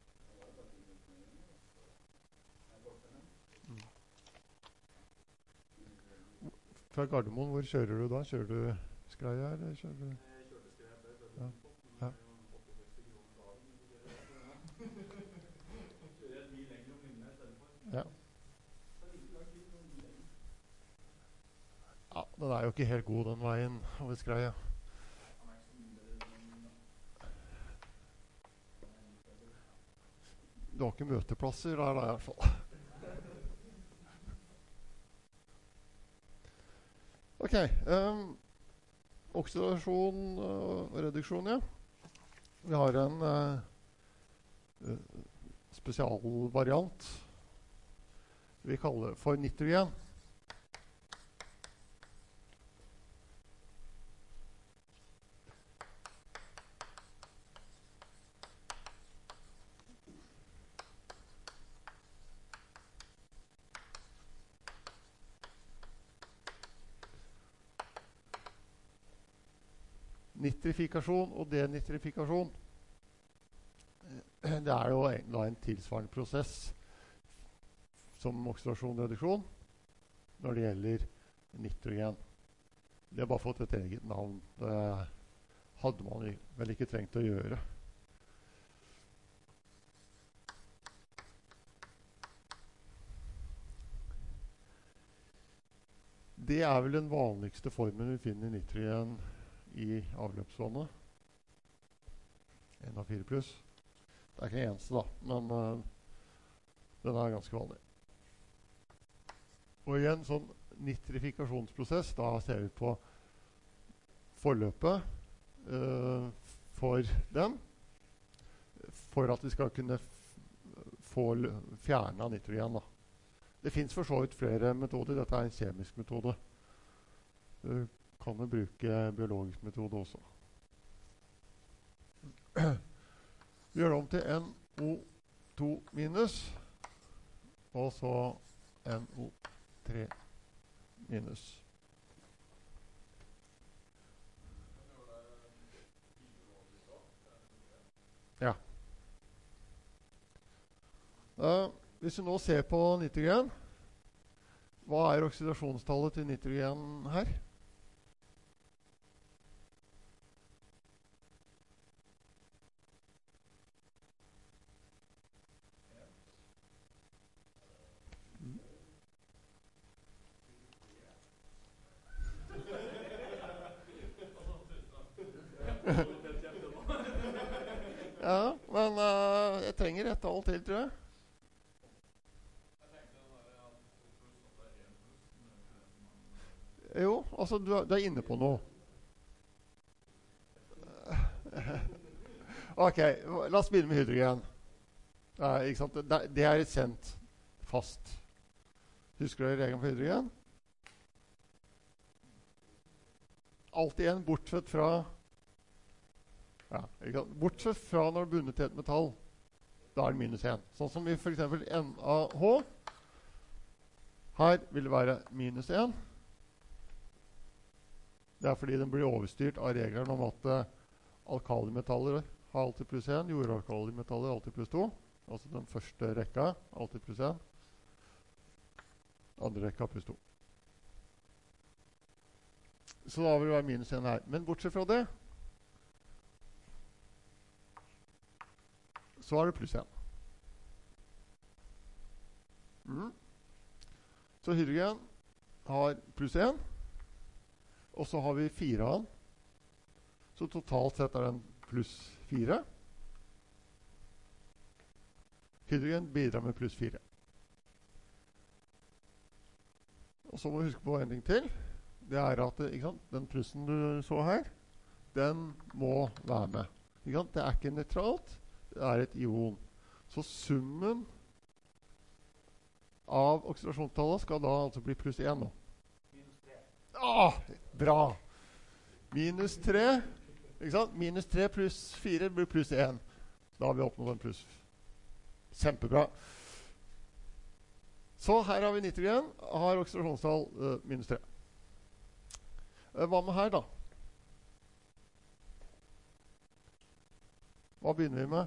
Fra Gardermoen, hvor kjører du da? Kjører du Skreia, eller kjører du? Jeg kjørte Skreia før, Ja. men det er jo 68 kroner dagen. Kjører jeg et mil lenger om Lindene i stedet for. Ja. Så er det ikke lang tid, men mil lenger. Ja, den er jo ikke helt god, den veien over Skreia. Han er ikke så mye bedre enn Du har ikke møteplasser der da, i hvert fall. Ok, oksidasjon og reduksjon, ja. Vi har en spesialvariant vi kaller for nitrogen. Nitrifikasjon og denitrifikasjon, det er jo en tilsvarende prosess som oksidasjon og reduksjon når det gjelder nitrogen. Det har bare fått et eget navn. Det hadde man vel ikke trengt å gjøre. Det er vel den vanligste formen vi finner nitrogen i avløpsvannet. NA4+. Det er ikke den eneste da, men den er ganske vanlig. Og igjen, sånn nitrifikasjonsprosess, da ser vi på forløpet for den, for at vi skal kunne få fjernet nitrogen da. Det finnes for så vidt flere metoder. Dette er en kjemisk metode. Du kan jo bruke biologisk metode også. Vi gjør det om til NO2 minus, og så NO3 minus. Ja. Hvis vi nå ser på nitrogen, hva er oksidasjonstallet til nitrogen her? Ja, men jeg trenger et tall til, tror jeg. Jo, altså du er inne på noe. Ok, la oss begynne med hydrogen. Ikke sant? Det er et kjent fast. Husker dere regelen for hydrogen? Alltid en bortsett fra bortsett fra når det er bundet til et metall. Da er det minus 1. Sånn som i for eksempel NaH. Her vil det være minus 1. Det er fordi den blir overstyrt av reglene om at alkalimetaller har alltid pluss 1, jordalkalimetaller alltid pluss 2. Altså den første rekka alltid pluss 1. Andre rekka pluss 2. Så da vil det være minus 1 her. Men bortsett fra det, så er det pluss 1. Så hydrogen har pluss 1. Og så har vi 4 av den. Så totalt sett er den pluss 4. Hydrogen bidrar med pluss 4. Og så må vi huske på en ting til. Det er at ikke sant, den plussen du så her, den må være med. Ikke sant? Det er ikke nøytralt, det er et ion. Så summen av oksidasjonstallet skal da altså bli pluss 1 nå. Bra! Minus 3. Ikke sant? Minus 3 pluss 4 blir pluss 1. Da har vi oppnådd en pluss. Kjempebra. Så her har vi nitrogen. Har oksidasjonstall minus 3. Hva med her da? Hva begynner vi med?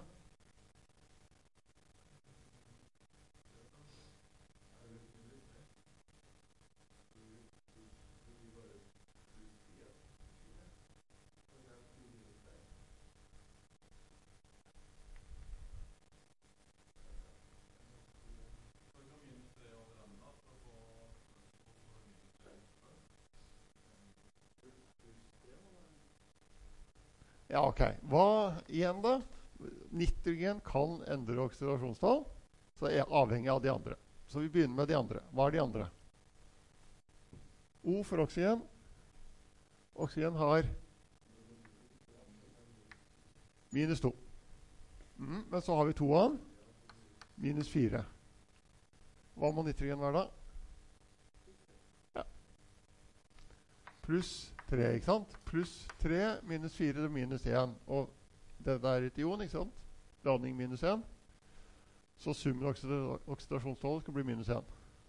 Ja, ok. Hva igjen da? Nitrogen kan endre oksidasjonstall, så det er avhengig av de andre. Så vi begynner med de andre. Hva er de andre? O for oksygen. Oksygen har minus 2. Men så har vi 2-en. Minus 4. Hva må nitrogen være da? Ja. Pluss 3, ikke sant? Pluss 3, minus 4, og minus 1. Og det er et ion, ikke sant? Ladning minus 1. Så summen av oksidasjonstallet skal bli minus 1.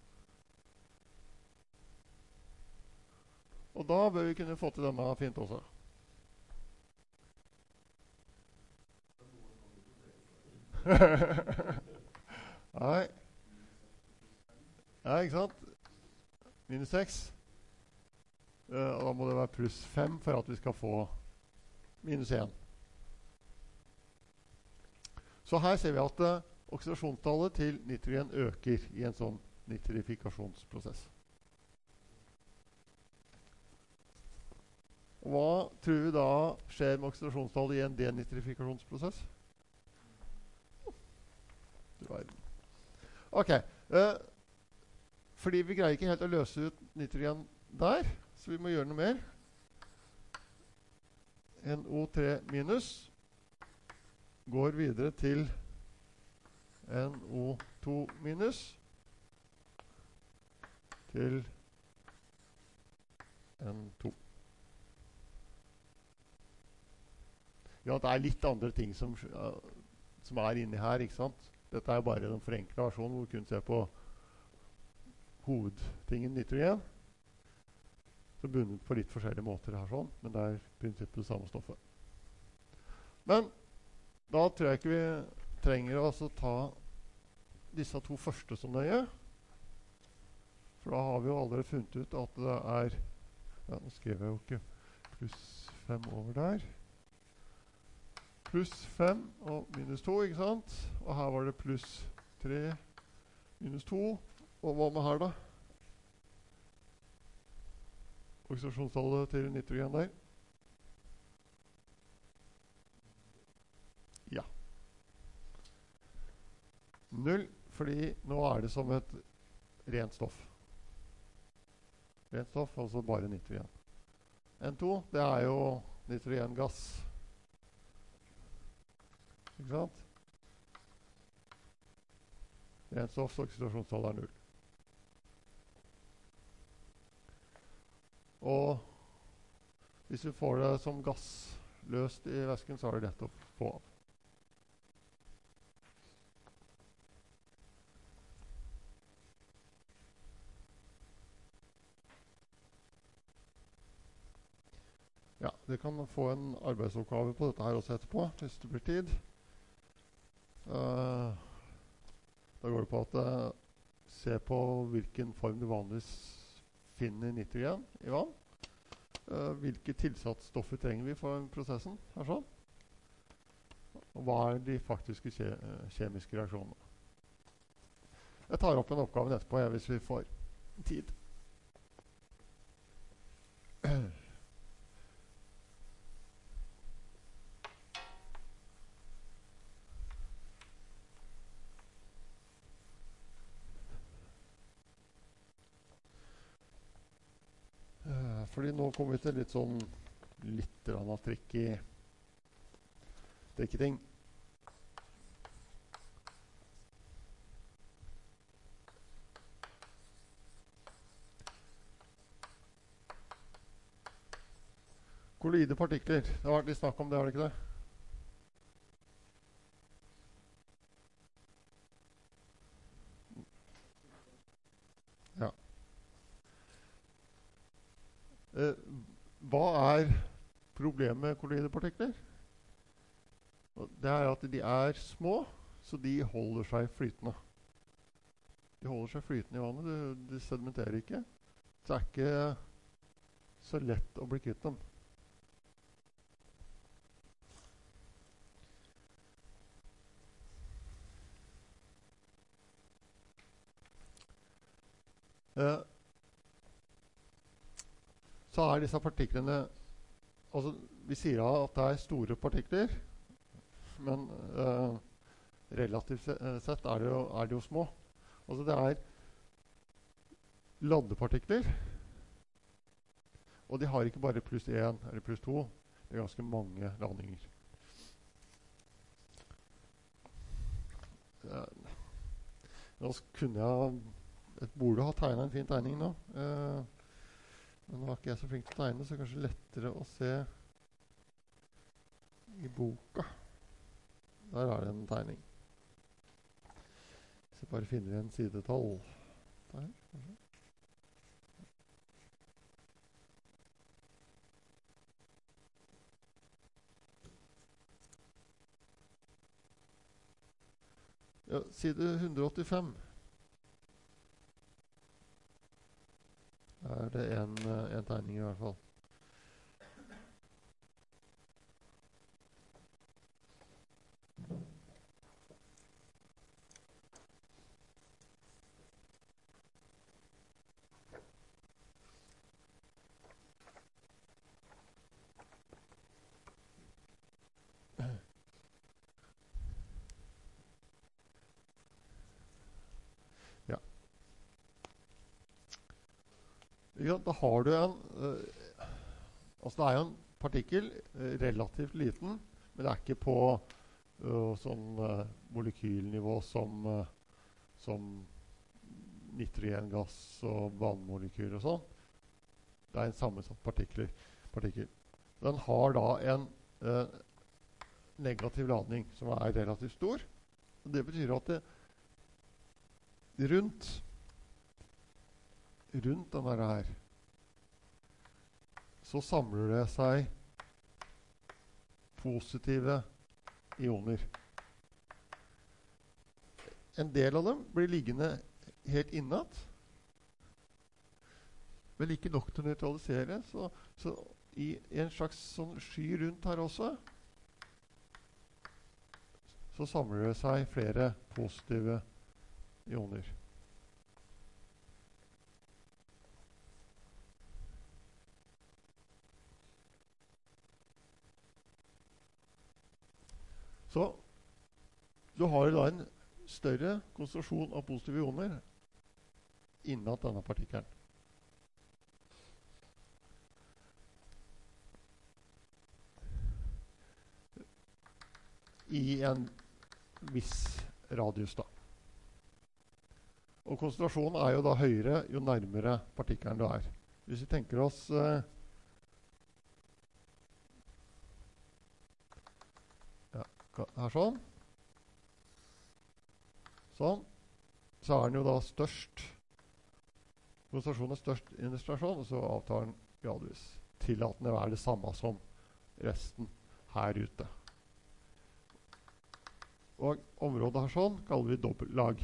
Og da bør vi kunne få til denne fint også. Nei. Ja, ikke sant? Minus 6. Og da må det være pluss 5 for at vi skal få minus 1. Så her ser vi at oksidasjonstallet til nitrogen øker i en sånn nitrifikasjonsprosess. Og hva tror vi da skjer med oksidasjonstallet i en denitrifikasjonsprosess? Ok. Fordi vi greier ikke helt å løse ut nitrogen der, så vi må gjøre noe mer. NO3 minus går videre til NO2 minus til N2. Ja, det er litt andre ting som er inni her, ikke sant? Dette er bare den forenklet versjonen hvor vi kun ser på hovedtingen nitrogen. Så bundet på litt forskjellige måter her sånn, men det er prinsippet det samme stoffet. Men da tror jeg ikke vi trenger å ta disse to første som nøye. For da har vi jo allerede funnet ut at det er, ja, nå skrev jeg jo ikke pluss 5 over der. Pluss 5 og minus 2, ikke sant? Og her var det pluss 3, minus 2. Og hva med her da? Oksidasjonstallet til nitrogen der. Ja. 0, fordi nå er det som et rent stoff. Rent stoff, altså bare nitrogen. N2, det er jo nitrogengass. Ikke sant? Rent stoff, oksidasjonstallet er 0. Og hvis vi får det som gass løst i væsken, så er det lett å få av. Ja, dere kan få en arbeidsoppgave på dette her også etterpå, hvis det blir tid. Da går det på at se på hvilken form du vanligvis finner nitrogen i vann. Hvilke tilsatsstoffer trenger vi for prosessen? Her sånn. Og hva er de faktiske kjemiske reaksjonene? Jeg tar opp en oppgave etterpå hvis vi får tid. Fordi nå kommer vi til litt sånn litt tricky ting. Kolloide partikler. Det har vært litt snakk om det, har det ikke det? Ja. Hva er problemet med kolloide partikler? det er at de er små, så de holder seg flytende. De holder seg flytende i vannet, de sedimenterer ikke. Så det er ikke så lett å bli kvitt dem. Så er disse partiklene, altså vi sier at det er store partikler, men relativt sett er det jo små. Altså det er laddepartikler, og de har ikke bare pluss 1 eller pluss 2, det er ganske mange ladninger. Nå kunne jeg burde ha tegnet en fin tegning nå, men nå var ikke jeg så flink til å tegne, så det er kanskje lettere å se i boka. Der er det en tegning. Så bare finner vi en sidetall. Der, kanskje. Ja, side 185. Er det en tegning i hvert fall. Ja, da har du altså det er jo en partikkel, relativt liten, men det er ikke på sånn molekylnivå som nitrogengass og vannmolekyler og sånn. Det er en sammensatt partikkel. Den har da en negativ ladning som er relativt stor. Og det betyr at det rundt denne her så samler det seg positive ioner. En del av dem blir liggende helt innat, men ikke nok til å nøytralisere, så i en slags sånn sky rundt her også så samler det seg flere positive ioner. Så du har da en større konsentrasjon av positive ioner innat denne partikkelen. I en viss radius da. Og konsentrasjonen er jo da høyere jo nærmere partikkelen du er. Hvis vi tenker oss her sånn. Sånn. Så er den jo da størst. Konsentrasjonen er størst under stasjon, og så avtar den gradvis til at den er det samme som resten her ute. Og området her sånn kaller vi dobbeltlag.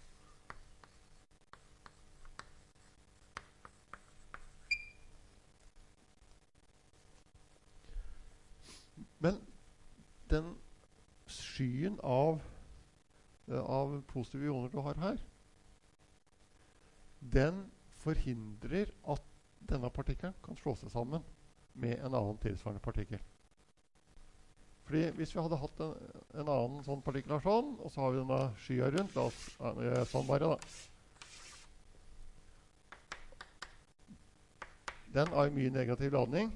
Men den skyen av positive ioner du har her, den forhindrer at denne partikkelen kan slå seg sammen med en annen tilsvarende partikkel. Fordi hvis vi hadde hatt en annen sånn partikkel her sånn, og så har vi denne skya rundt, la oss gjøre sånn bare da. Den har mye negativ ladning.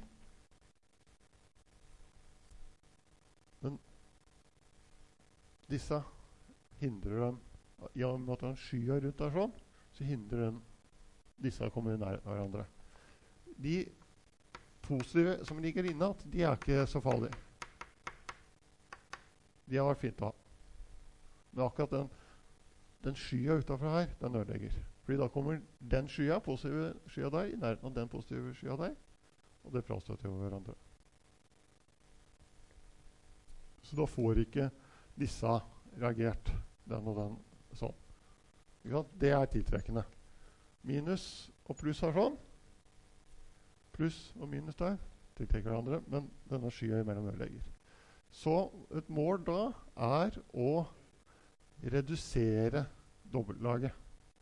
Men disse hindrer den, i og med at den skya rundt der sånn, så hindrer den disse å komme nær hverandre. De positive som ligger innat, de er ikke så farlige. De har vært fint å ha. Men akkurat den skya utenfor her, den ødelegger. Fordi da kommer den skya, positive skya der, i nærheten av den positive skya der, og det frastøter jo hverandre. Så da får ikke disse reagert, den og den, sånn. Ikke sant? Det er tiltrekkende. Minus og pluss er sånn. Pluss og minus der tiltrekker hverandre, men denne skya imellom ødelegger. Så et mål da er å redusere dobbeltlaget.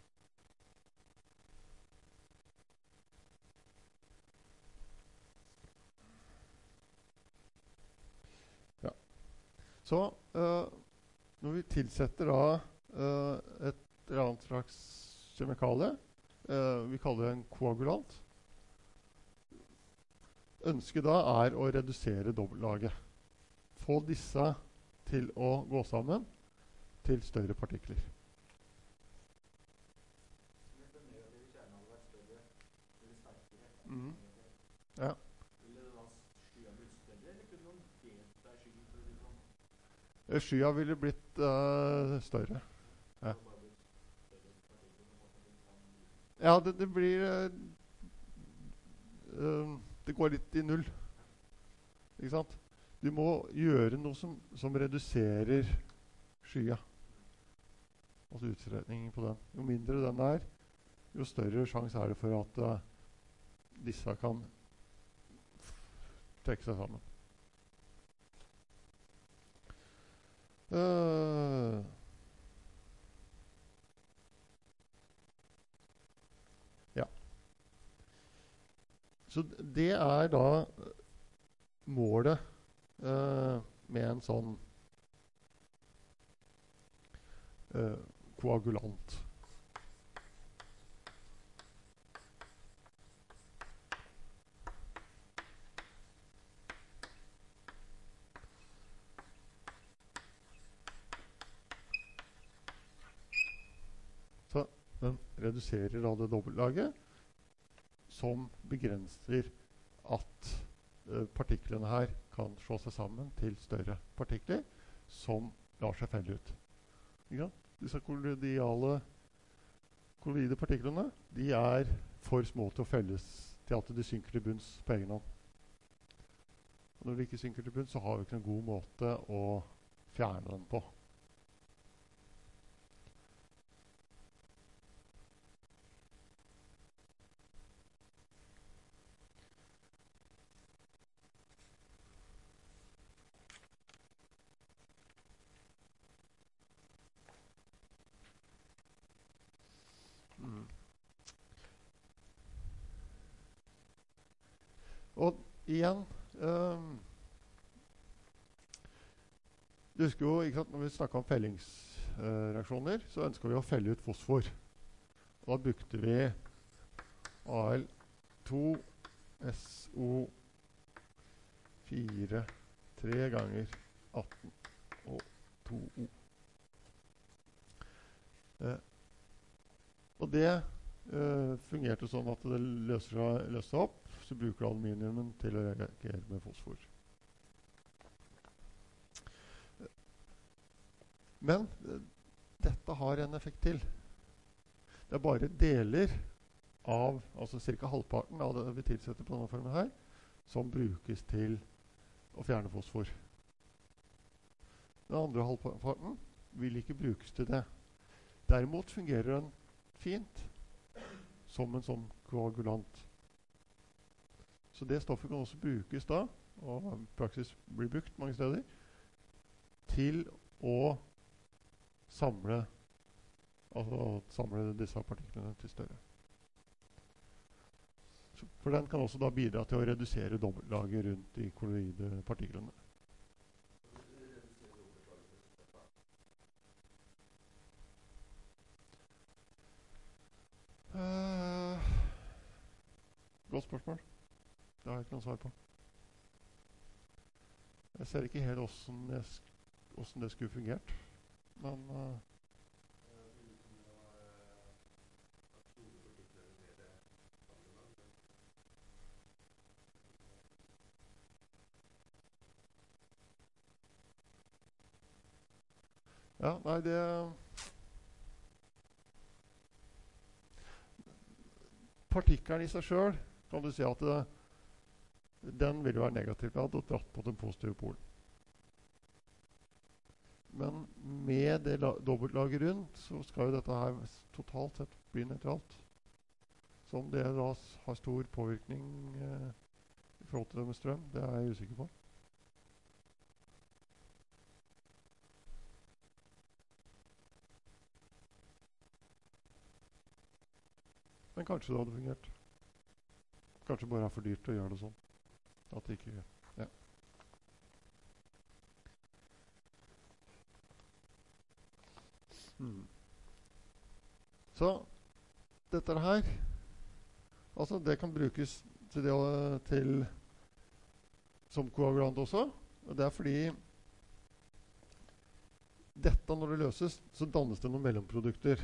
Ja. Så når vi tilsetter da et eller annet slags kjemikalie, vi kaller det en koagulant, ønsket da er å redusere dobbeltlaget. Få disse til å gå sammen til større partikler. Hvis den negative kjernen hadde vært større, eller sterkere, Ja. ville det da skya blitt større, eller kunne noen delt deg skyen for å si det sånn? Skya ville blitt større. Ja. Det bare blitt større partikler som faktisk kan brukes. Ja, det blir det går litt i null. Ikke sant? Du må gjøre noe som reduserer skya. Altså utstrekningen på den. Jo mindre den er, jo større sjanse er det for at disse kan trekke seg sammen. Ja. Så det er da målet med en sånn koagulant. Så den reduserer da det dobbeltlaget som begrenser at partiklene her kan slå seg sammen til større partikler som lar seg felle ut. Ja, disse kolloide partiklene, de er for små til å felles til at de synker til bunns på egen hånd. Og når de ikke synker til bunns, så har vi ikke en god måte å fjerne den på. Og igjen du husker jo, ikke sant, når vi snakket om fellingsreaksjoner, så ønsker vi å felle ut fosfor. Og da brukte vi Al2 SO4 3 ganger 18 og 2O. Og det fungerte sånn at det løser seg opp, så bruker du aluminiumen til å reagere med fosfor. Men dette har en effekt til. Det er bare deler av, altså ca. halvparten av det vi tilsetter på denne formen her, som brukes til å fjerne fosfor. Den andre halvparten vil ikke brukes til det. Derimot fungerer den fint som en sånn koagulant. Så det stoffet kan også brukes da, og i praksis blir brukt mange steder, til å samle disse partiklene til større. For den kan også da bidra til å redusere dobbeltlaget rundt de kolloide partiklene. Godt spørsmål. Det har jeg ikke noe svar på. Jeg ser ikke helt hvordan det skulle fungert. Men ja, nei, det partikkelen i seg selv kan du si at den vil jo være negativ. Jeg hadde dratt på den positive polen. Men med det dobbeltlaget rundt, så skal jo dette her totalt sett bli nøytralt. Så om det da har stor påvirkning i forhold til det med strøm, det er jeg usikker på. Men kanskje det hadde fungert. Kanskje bare er for dyrt å gjøre det sånn. At det ikke... Ja. Så dette her, altså det kan brukes som koagulant også. Og det er fordi dette, når det løses, så dannes det noen mellomprodukter.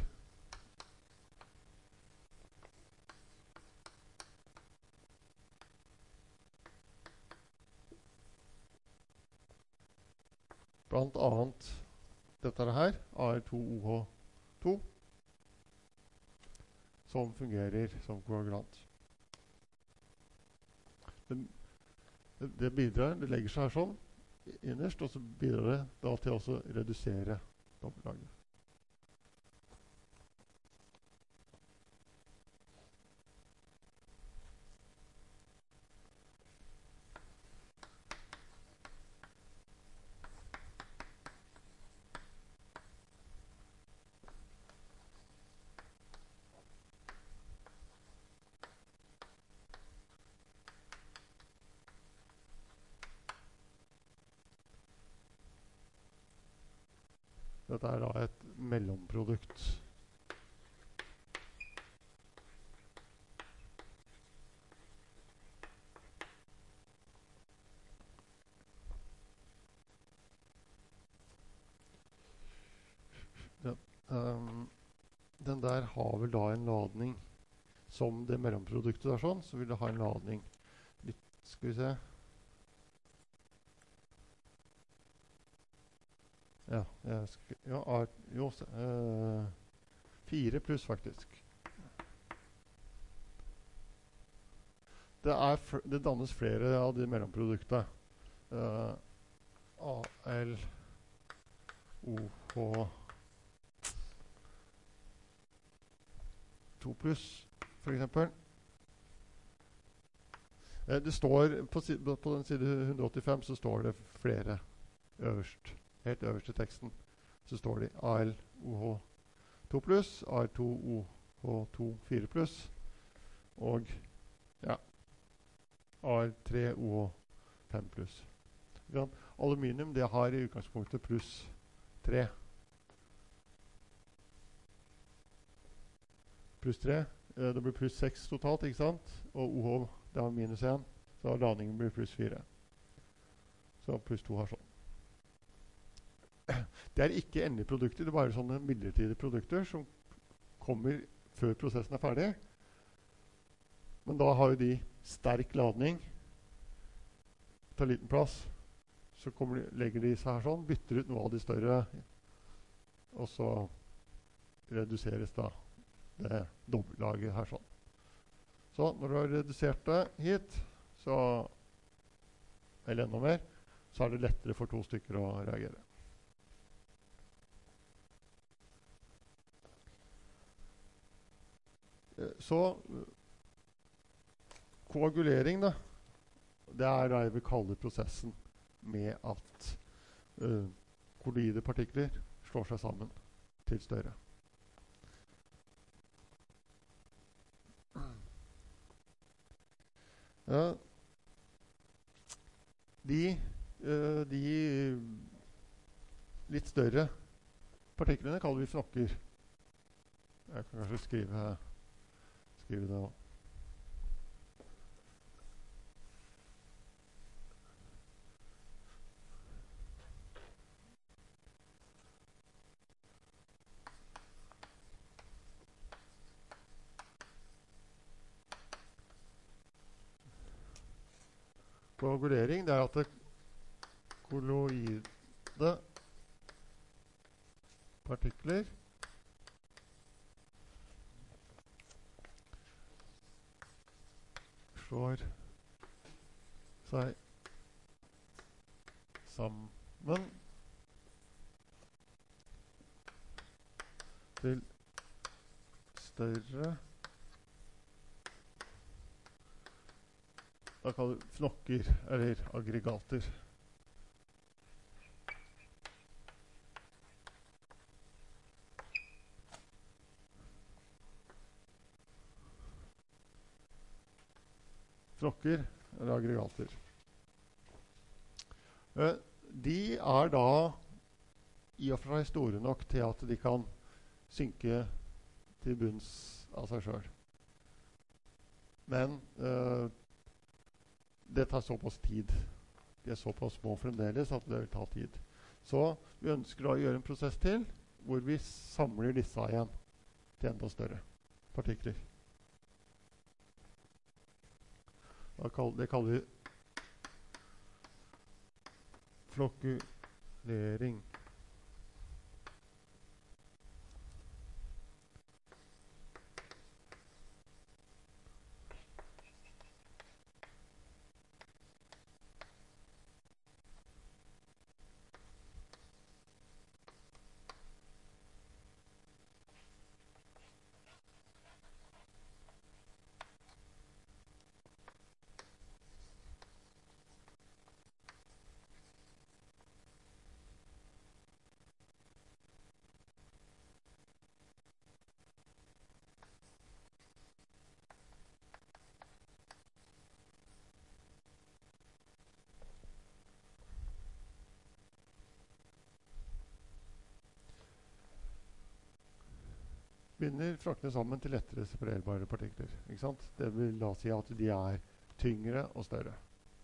Blant annet dette her, AR2OH2, som fungerer som koagulant. Det bidrar, det legger seg her sånn innerst, og så bidrar det da til å redusere dobbeltlaget. Dette er da et mellomprodukt. Ja, den der har vel da en ladning som det mellomproduktet der sånn, så vil det ha en ladning. Litt, skal vi se. Ja, 4 pluss faktisk. Det dannes flere av de mellomprodukter. AL, OH 2 pluss, for eksempel. Det står på den side 185 så står det flere øverst. Helt øverst i teksten så står det AL-OH2 pluss, AR2OH2 4 pluss, og ja, AR3OH5 pluss. Aluminium, det har i utgangspunktet pluss 3. Pluss 3. Det blir pluss 6 totalt, ikke sant? Og OH, det har minus 1, så ladningen blir pluss 4. Så pluss 2 har sånn. Det er ikke endelige produkter, det er bare sånne midlertidige produkter som kommer før prosessen er ferdig. Men da har jo de sterk ladning, tar liten plass, så legger de seg her sånn, bytter ut noe av de større, og så reduseres da det dobbeltlaget her sånn. Så når du har redusert det hit, eller enda mer, så er det lettere for 2 stykker å reagere. Så koagulering da, det er da jeg vil kalle prosessen med at kolloide partikler slår seg sammen til større. Ja, de litt større partiklene kaller vi flokker. Jeg kan kanskje skrive det også. Koagulering, det er at det kolloide partikler slår seg sammen til større. Da kaller vi flokker, eller aggregater. Flokker, eller aggregater. De er da i og for seg store nok til at de kan synke til bunns av seg selv. Men det tar såpass tid. De er såpass små fremdeles at det vil ta tid. Så vi ønsker da å gjøre en prosess til hvor vi samler disse igjen til enda større partikler. Det kaller vi flokkulering. Binder flokkene sammen til lettere separerbare partikler. Ikke sant? Det vil da si at de er tyngre og større.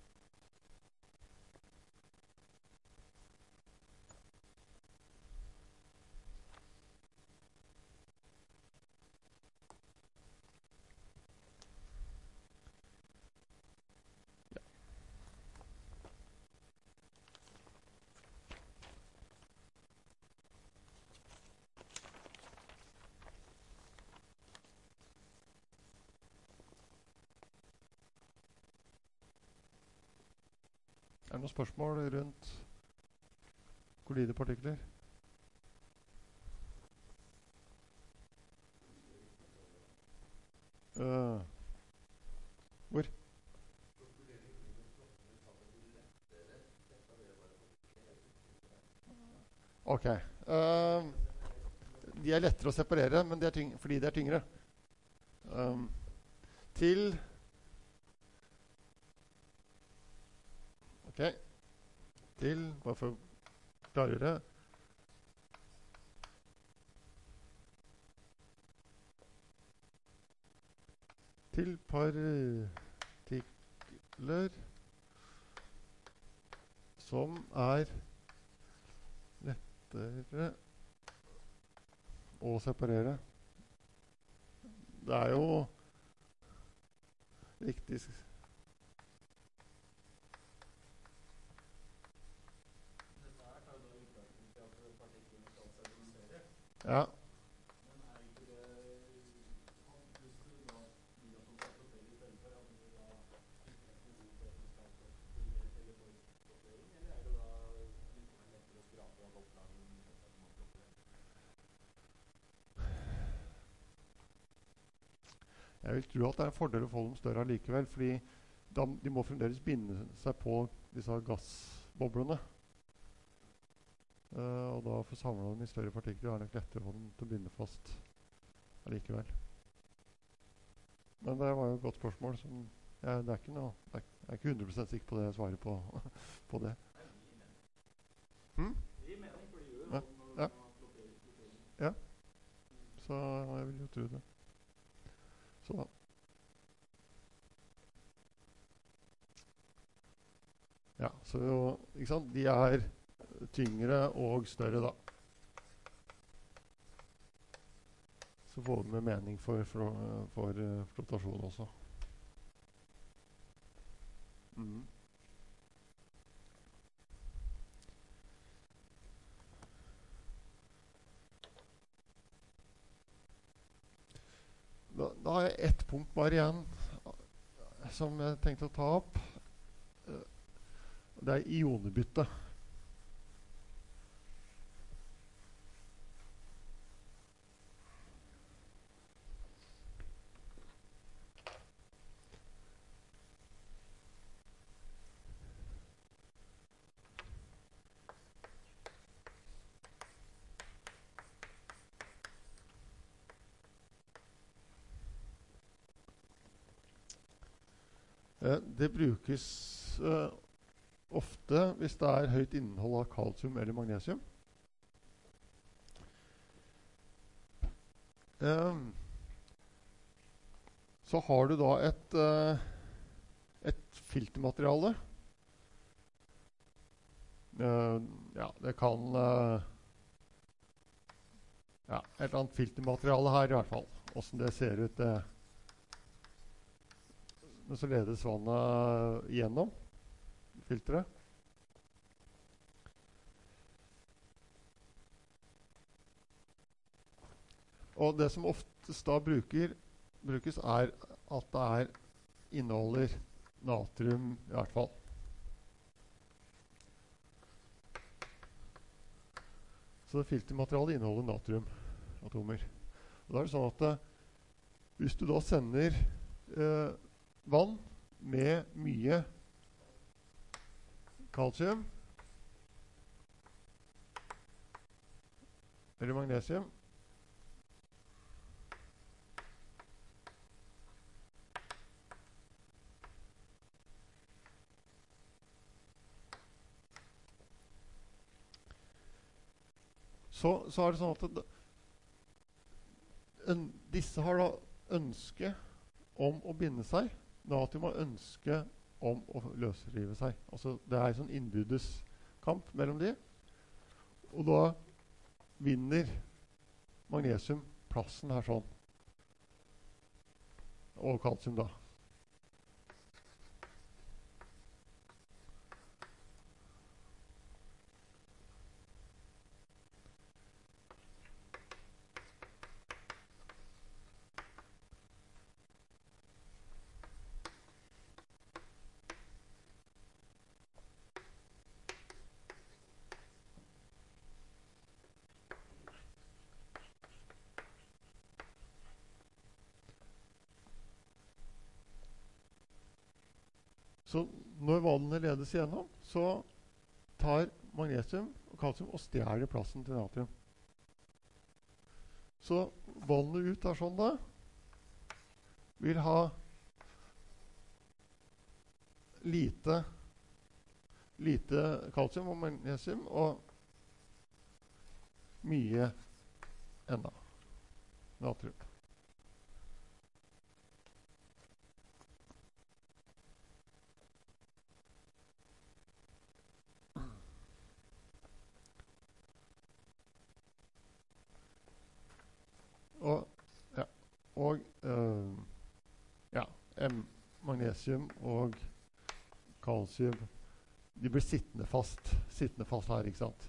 Er det noen spørsmål rundt kollidepartikler? Hvor? Ok. De er lettere å separere, men det er fordi de er tyngre. Bare for å klargjøre. Til partikler som er lettere å separere. Det er jo riktig. Ja. Men er ikke det hvis du da vil at man skal sortere i stedet for at du da ikke er behov for at du skal sortere eller for sortering, eller er det da litt lettere å skrape av oppdragen etter at man sorterer? Jeg vil tro at det er en fordel å få dem større allikevel, fordi de må fremdeles binde seg på disse gassboblene. Og da for samlet dem i større partikler er det nok lettere å få dem til å binde fast allikevel. Men det var jo et godt spørsmål. Det er ikke noe, jeg er ikke 100% sikker på det jeg svarer på det. Det gir mening, for det gjør jo Ja. når man har flotering. Ja, så jeg vil jo tro det. Så ja, så jo, ikke sant? De er tyngre og større da. Så får vi med mening for flotasjon også. Da har jeg ett punkt bare igjen som jeg tenkte å ta opp. Det er ionebytte. Det brukes ofte hvis det er høyt innhold av kalsium eller magnesium. Så har du da et filtermateriale. Ja, det kan ja, et eller annet filtermateriale her i hvert fall. Hvordan det ser ut, men så ledes vannet gjennom filteret. Og det som oftest da brukes er at det inneholder natrium i hvert fall. Så filtermaterialet inneholder natriumatomer. Og da er det sånn at hvis du da sender vann med mye kalsium eller magnesium, så er det sånn at disse har da ønske om å binde seg. Natrium har ønske om å løsrive seg. Altså det er en sånn innbyrdes kamp mellom de. Og da vinner magnesium plassen her sånn. Og kalsium da. Så når vannet ledes gjennom, så tar magnesium og kalsium og stjeler plassen til natrium. Så vannet ut er sånn da, vil ha lite kalsium og magnesium, og mye enda natrium. Og ja, magnesium og kalsium, de blir sittende fast her, ikke sant?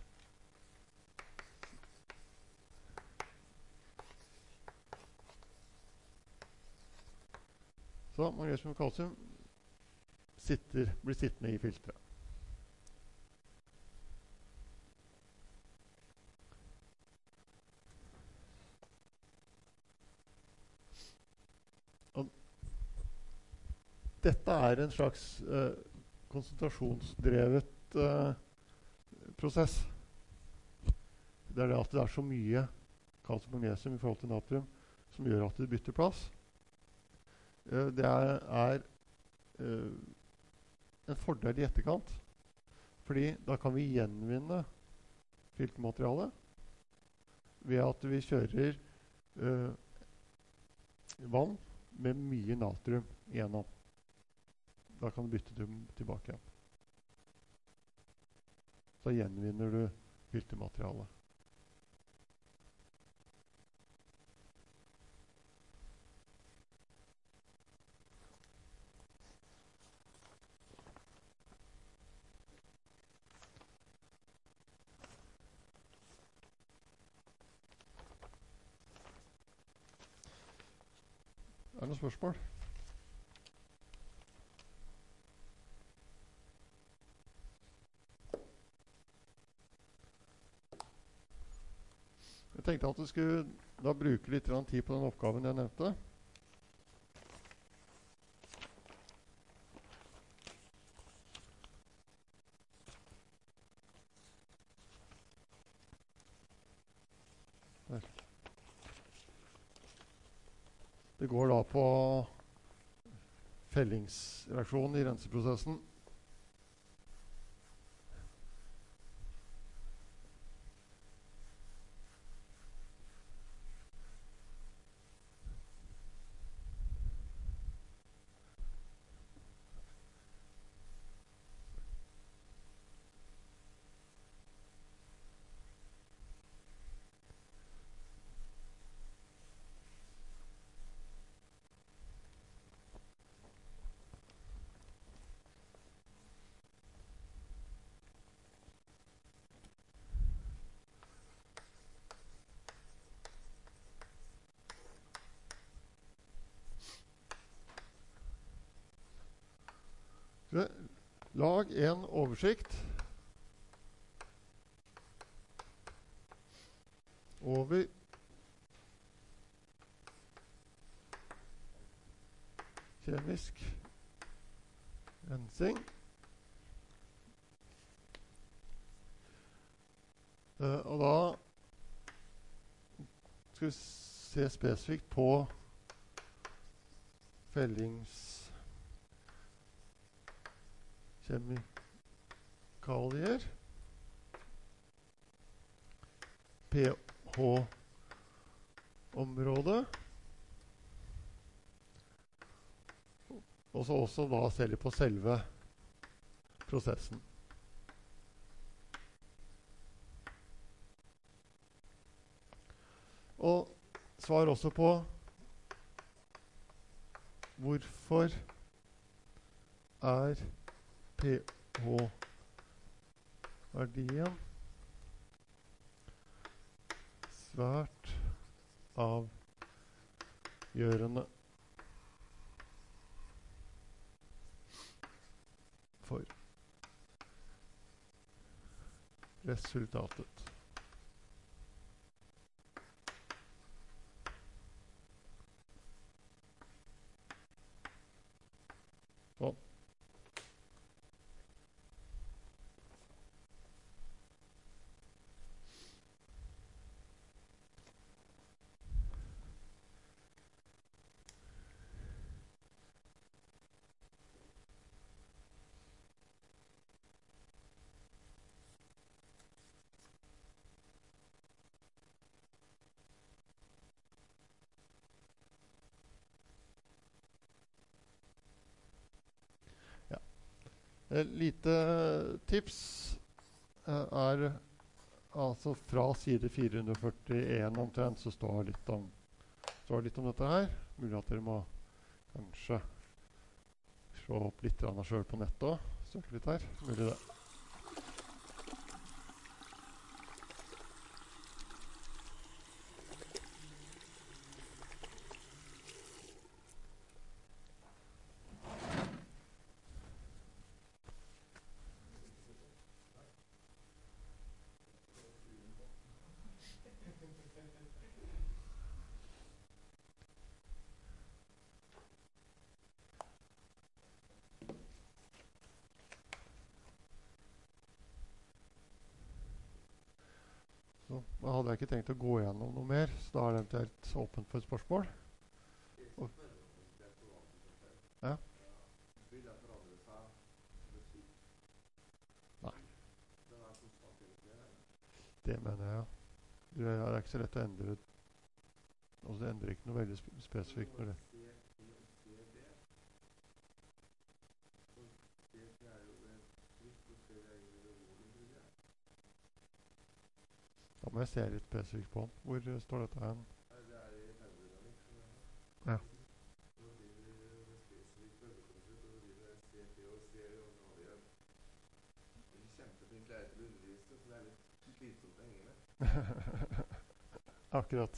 Så magnesium og kalsium blir sittende i filteret. Dette er en slags konsentrasjonsdrevet prosess. Det er det at det er så mye kalsium og magnesium i forhold til natrium som gjør at det bytter plass. Det er en fordel i etterkant, fordi da kan vi gjenvinne filtermaterialet ved at vi kjører vann med mye natrium igjennom. Da kan du bytte tilbake igjen. Så gjenvinner du filtermaterialet. Er det noen spørsmål? Jeg tenkte at du skulle da bruke litt tid på den oppgaven jeg nevnte. Der. Det går da på fellingsreaksjonen i renseprosessen. Lag en oversikt over kjemisk rensing. Og da skal vi se spesifikt på fellingskjemikalier. pH-området. Og så også da ser vi på selve prosessen. Og svar også på hvorfor er pH-verdien svært avgjørende for resultatet. Sånn. Lite tips er altså fra side 441 omtrent, så står litt om dette her. Mulig at dere må kanskje slå opp litt selv på nettet og søke litt her. Mulig det. Så da hadde jeg ikke tenkt å gå gjennom noe mer, så da er det eventuelt åpent for et spørsmål. Ja. Nei. Det mener jeg, ja. Det er ikke så lett å endre. Altså det endrer ikke noe veldig spesifikt når det. Da må jeg se litt spesifikt på den. Hvor står dette her? Ja. Akkurat.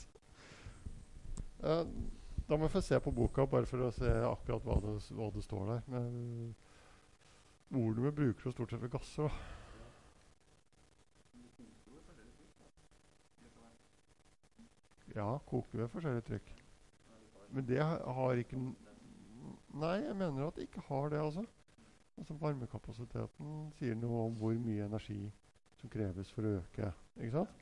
Da må jeg få se på boka, bare for å se akkurat hva det står der. Men volumet bruker jo stort sett for gasser, da. Ja, koker ved forskjellige trykk. Men det har ikke... Nei, jeg mener at det ikke har det, altså. Altså varmekapasiteten sier noe om hvor mye energi som kreves for å øke, ikke sant?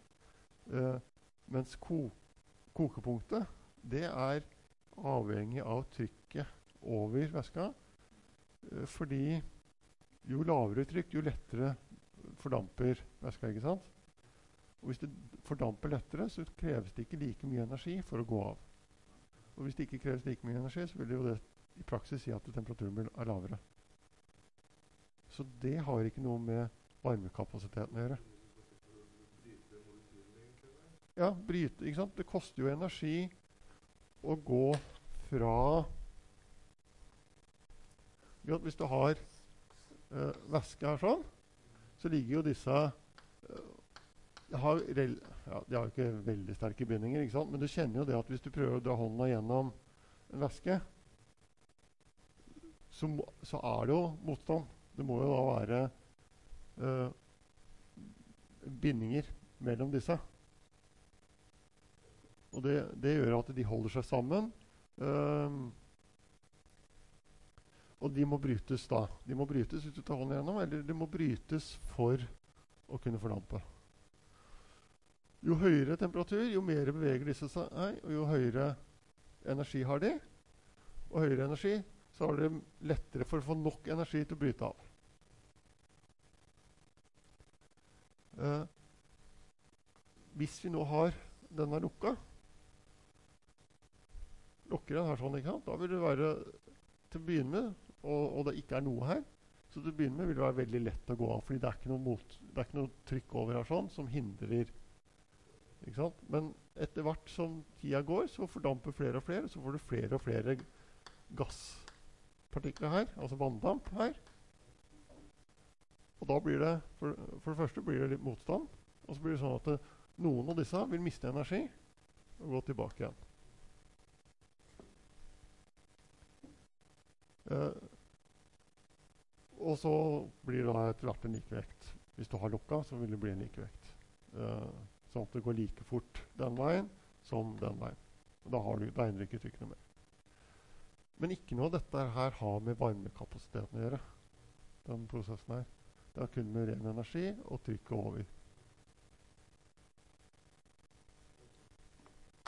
Mens kokepunktet, det er avhengig av trykket over væska, fordi jo lavere trykk, jo lettere fordamper væska, ikke sant? Og hvis det fordamper lettere, så kreves det ikke like mye energi for å gå av. Og hvis det ikke kreves like mye energi, så vil jo det i praksis si at temperaturen er lavere. Så det har ikke noe med varmekapasiteten å gjøre. Ja, bryte, ikke sant? Det koster jo energi å gå fra... Hvis du har væske her sånn, så ligger jo disse... de har jo ikke veldig sterke bindinger, ikke sant? Men du kjenner jo det at hvis du prøver å dra hånda gjennom en væske, så er det jo motstand. Det må jo da være bindinger mellom disse. Og det gjør at de holder seg sammen. Og de må brytes da. De må brytes hvis du tar hånden gjennom, eller de må brytes for å kunne fordampe. Jo høyere temperatur, jo mer beveger disse seg, og jo høyere energi har de. Og høyere energi, så er det lettere for å få nok energi til å bryte av. Hvis vi nå har denne lukka, lukker den her sånn, ikke sant? Da vil det være til å begynne med, og det ikke er noe her, så til å begynne med vil det være veldig lett å gå av, fordi det er ikke noe trykk over her sånn som hindrer. Ikke sant? Men etter hvert som tida går, så fordamper flere og flere, så får du flere og flere gasspartikler her, altså vanndamp her. Og da blir det, for det første blir det litt motstand, og så blir det sånn at noen av disse vil miste energi og gå tilbake igjen. Og så blir det da etter hvert en likevekt. Hvis du har lukka, så vil det bli en likevekt. Sånn at det går like fort den veien som den veien. Og da endrer ikke trykkene mer. Men ikke noe av dette her har med varmekapasiteten å gjøre, den prosessen her. Det er kun med ren energi og trykket over.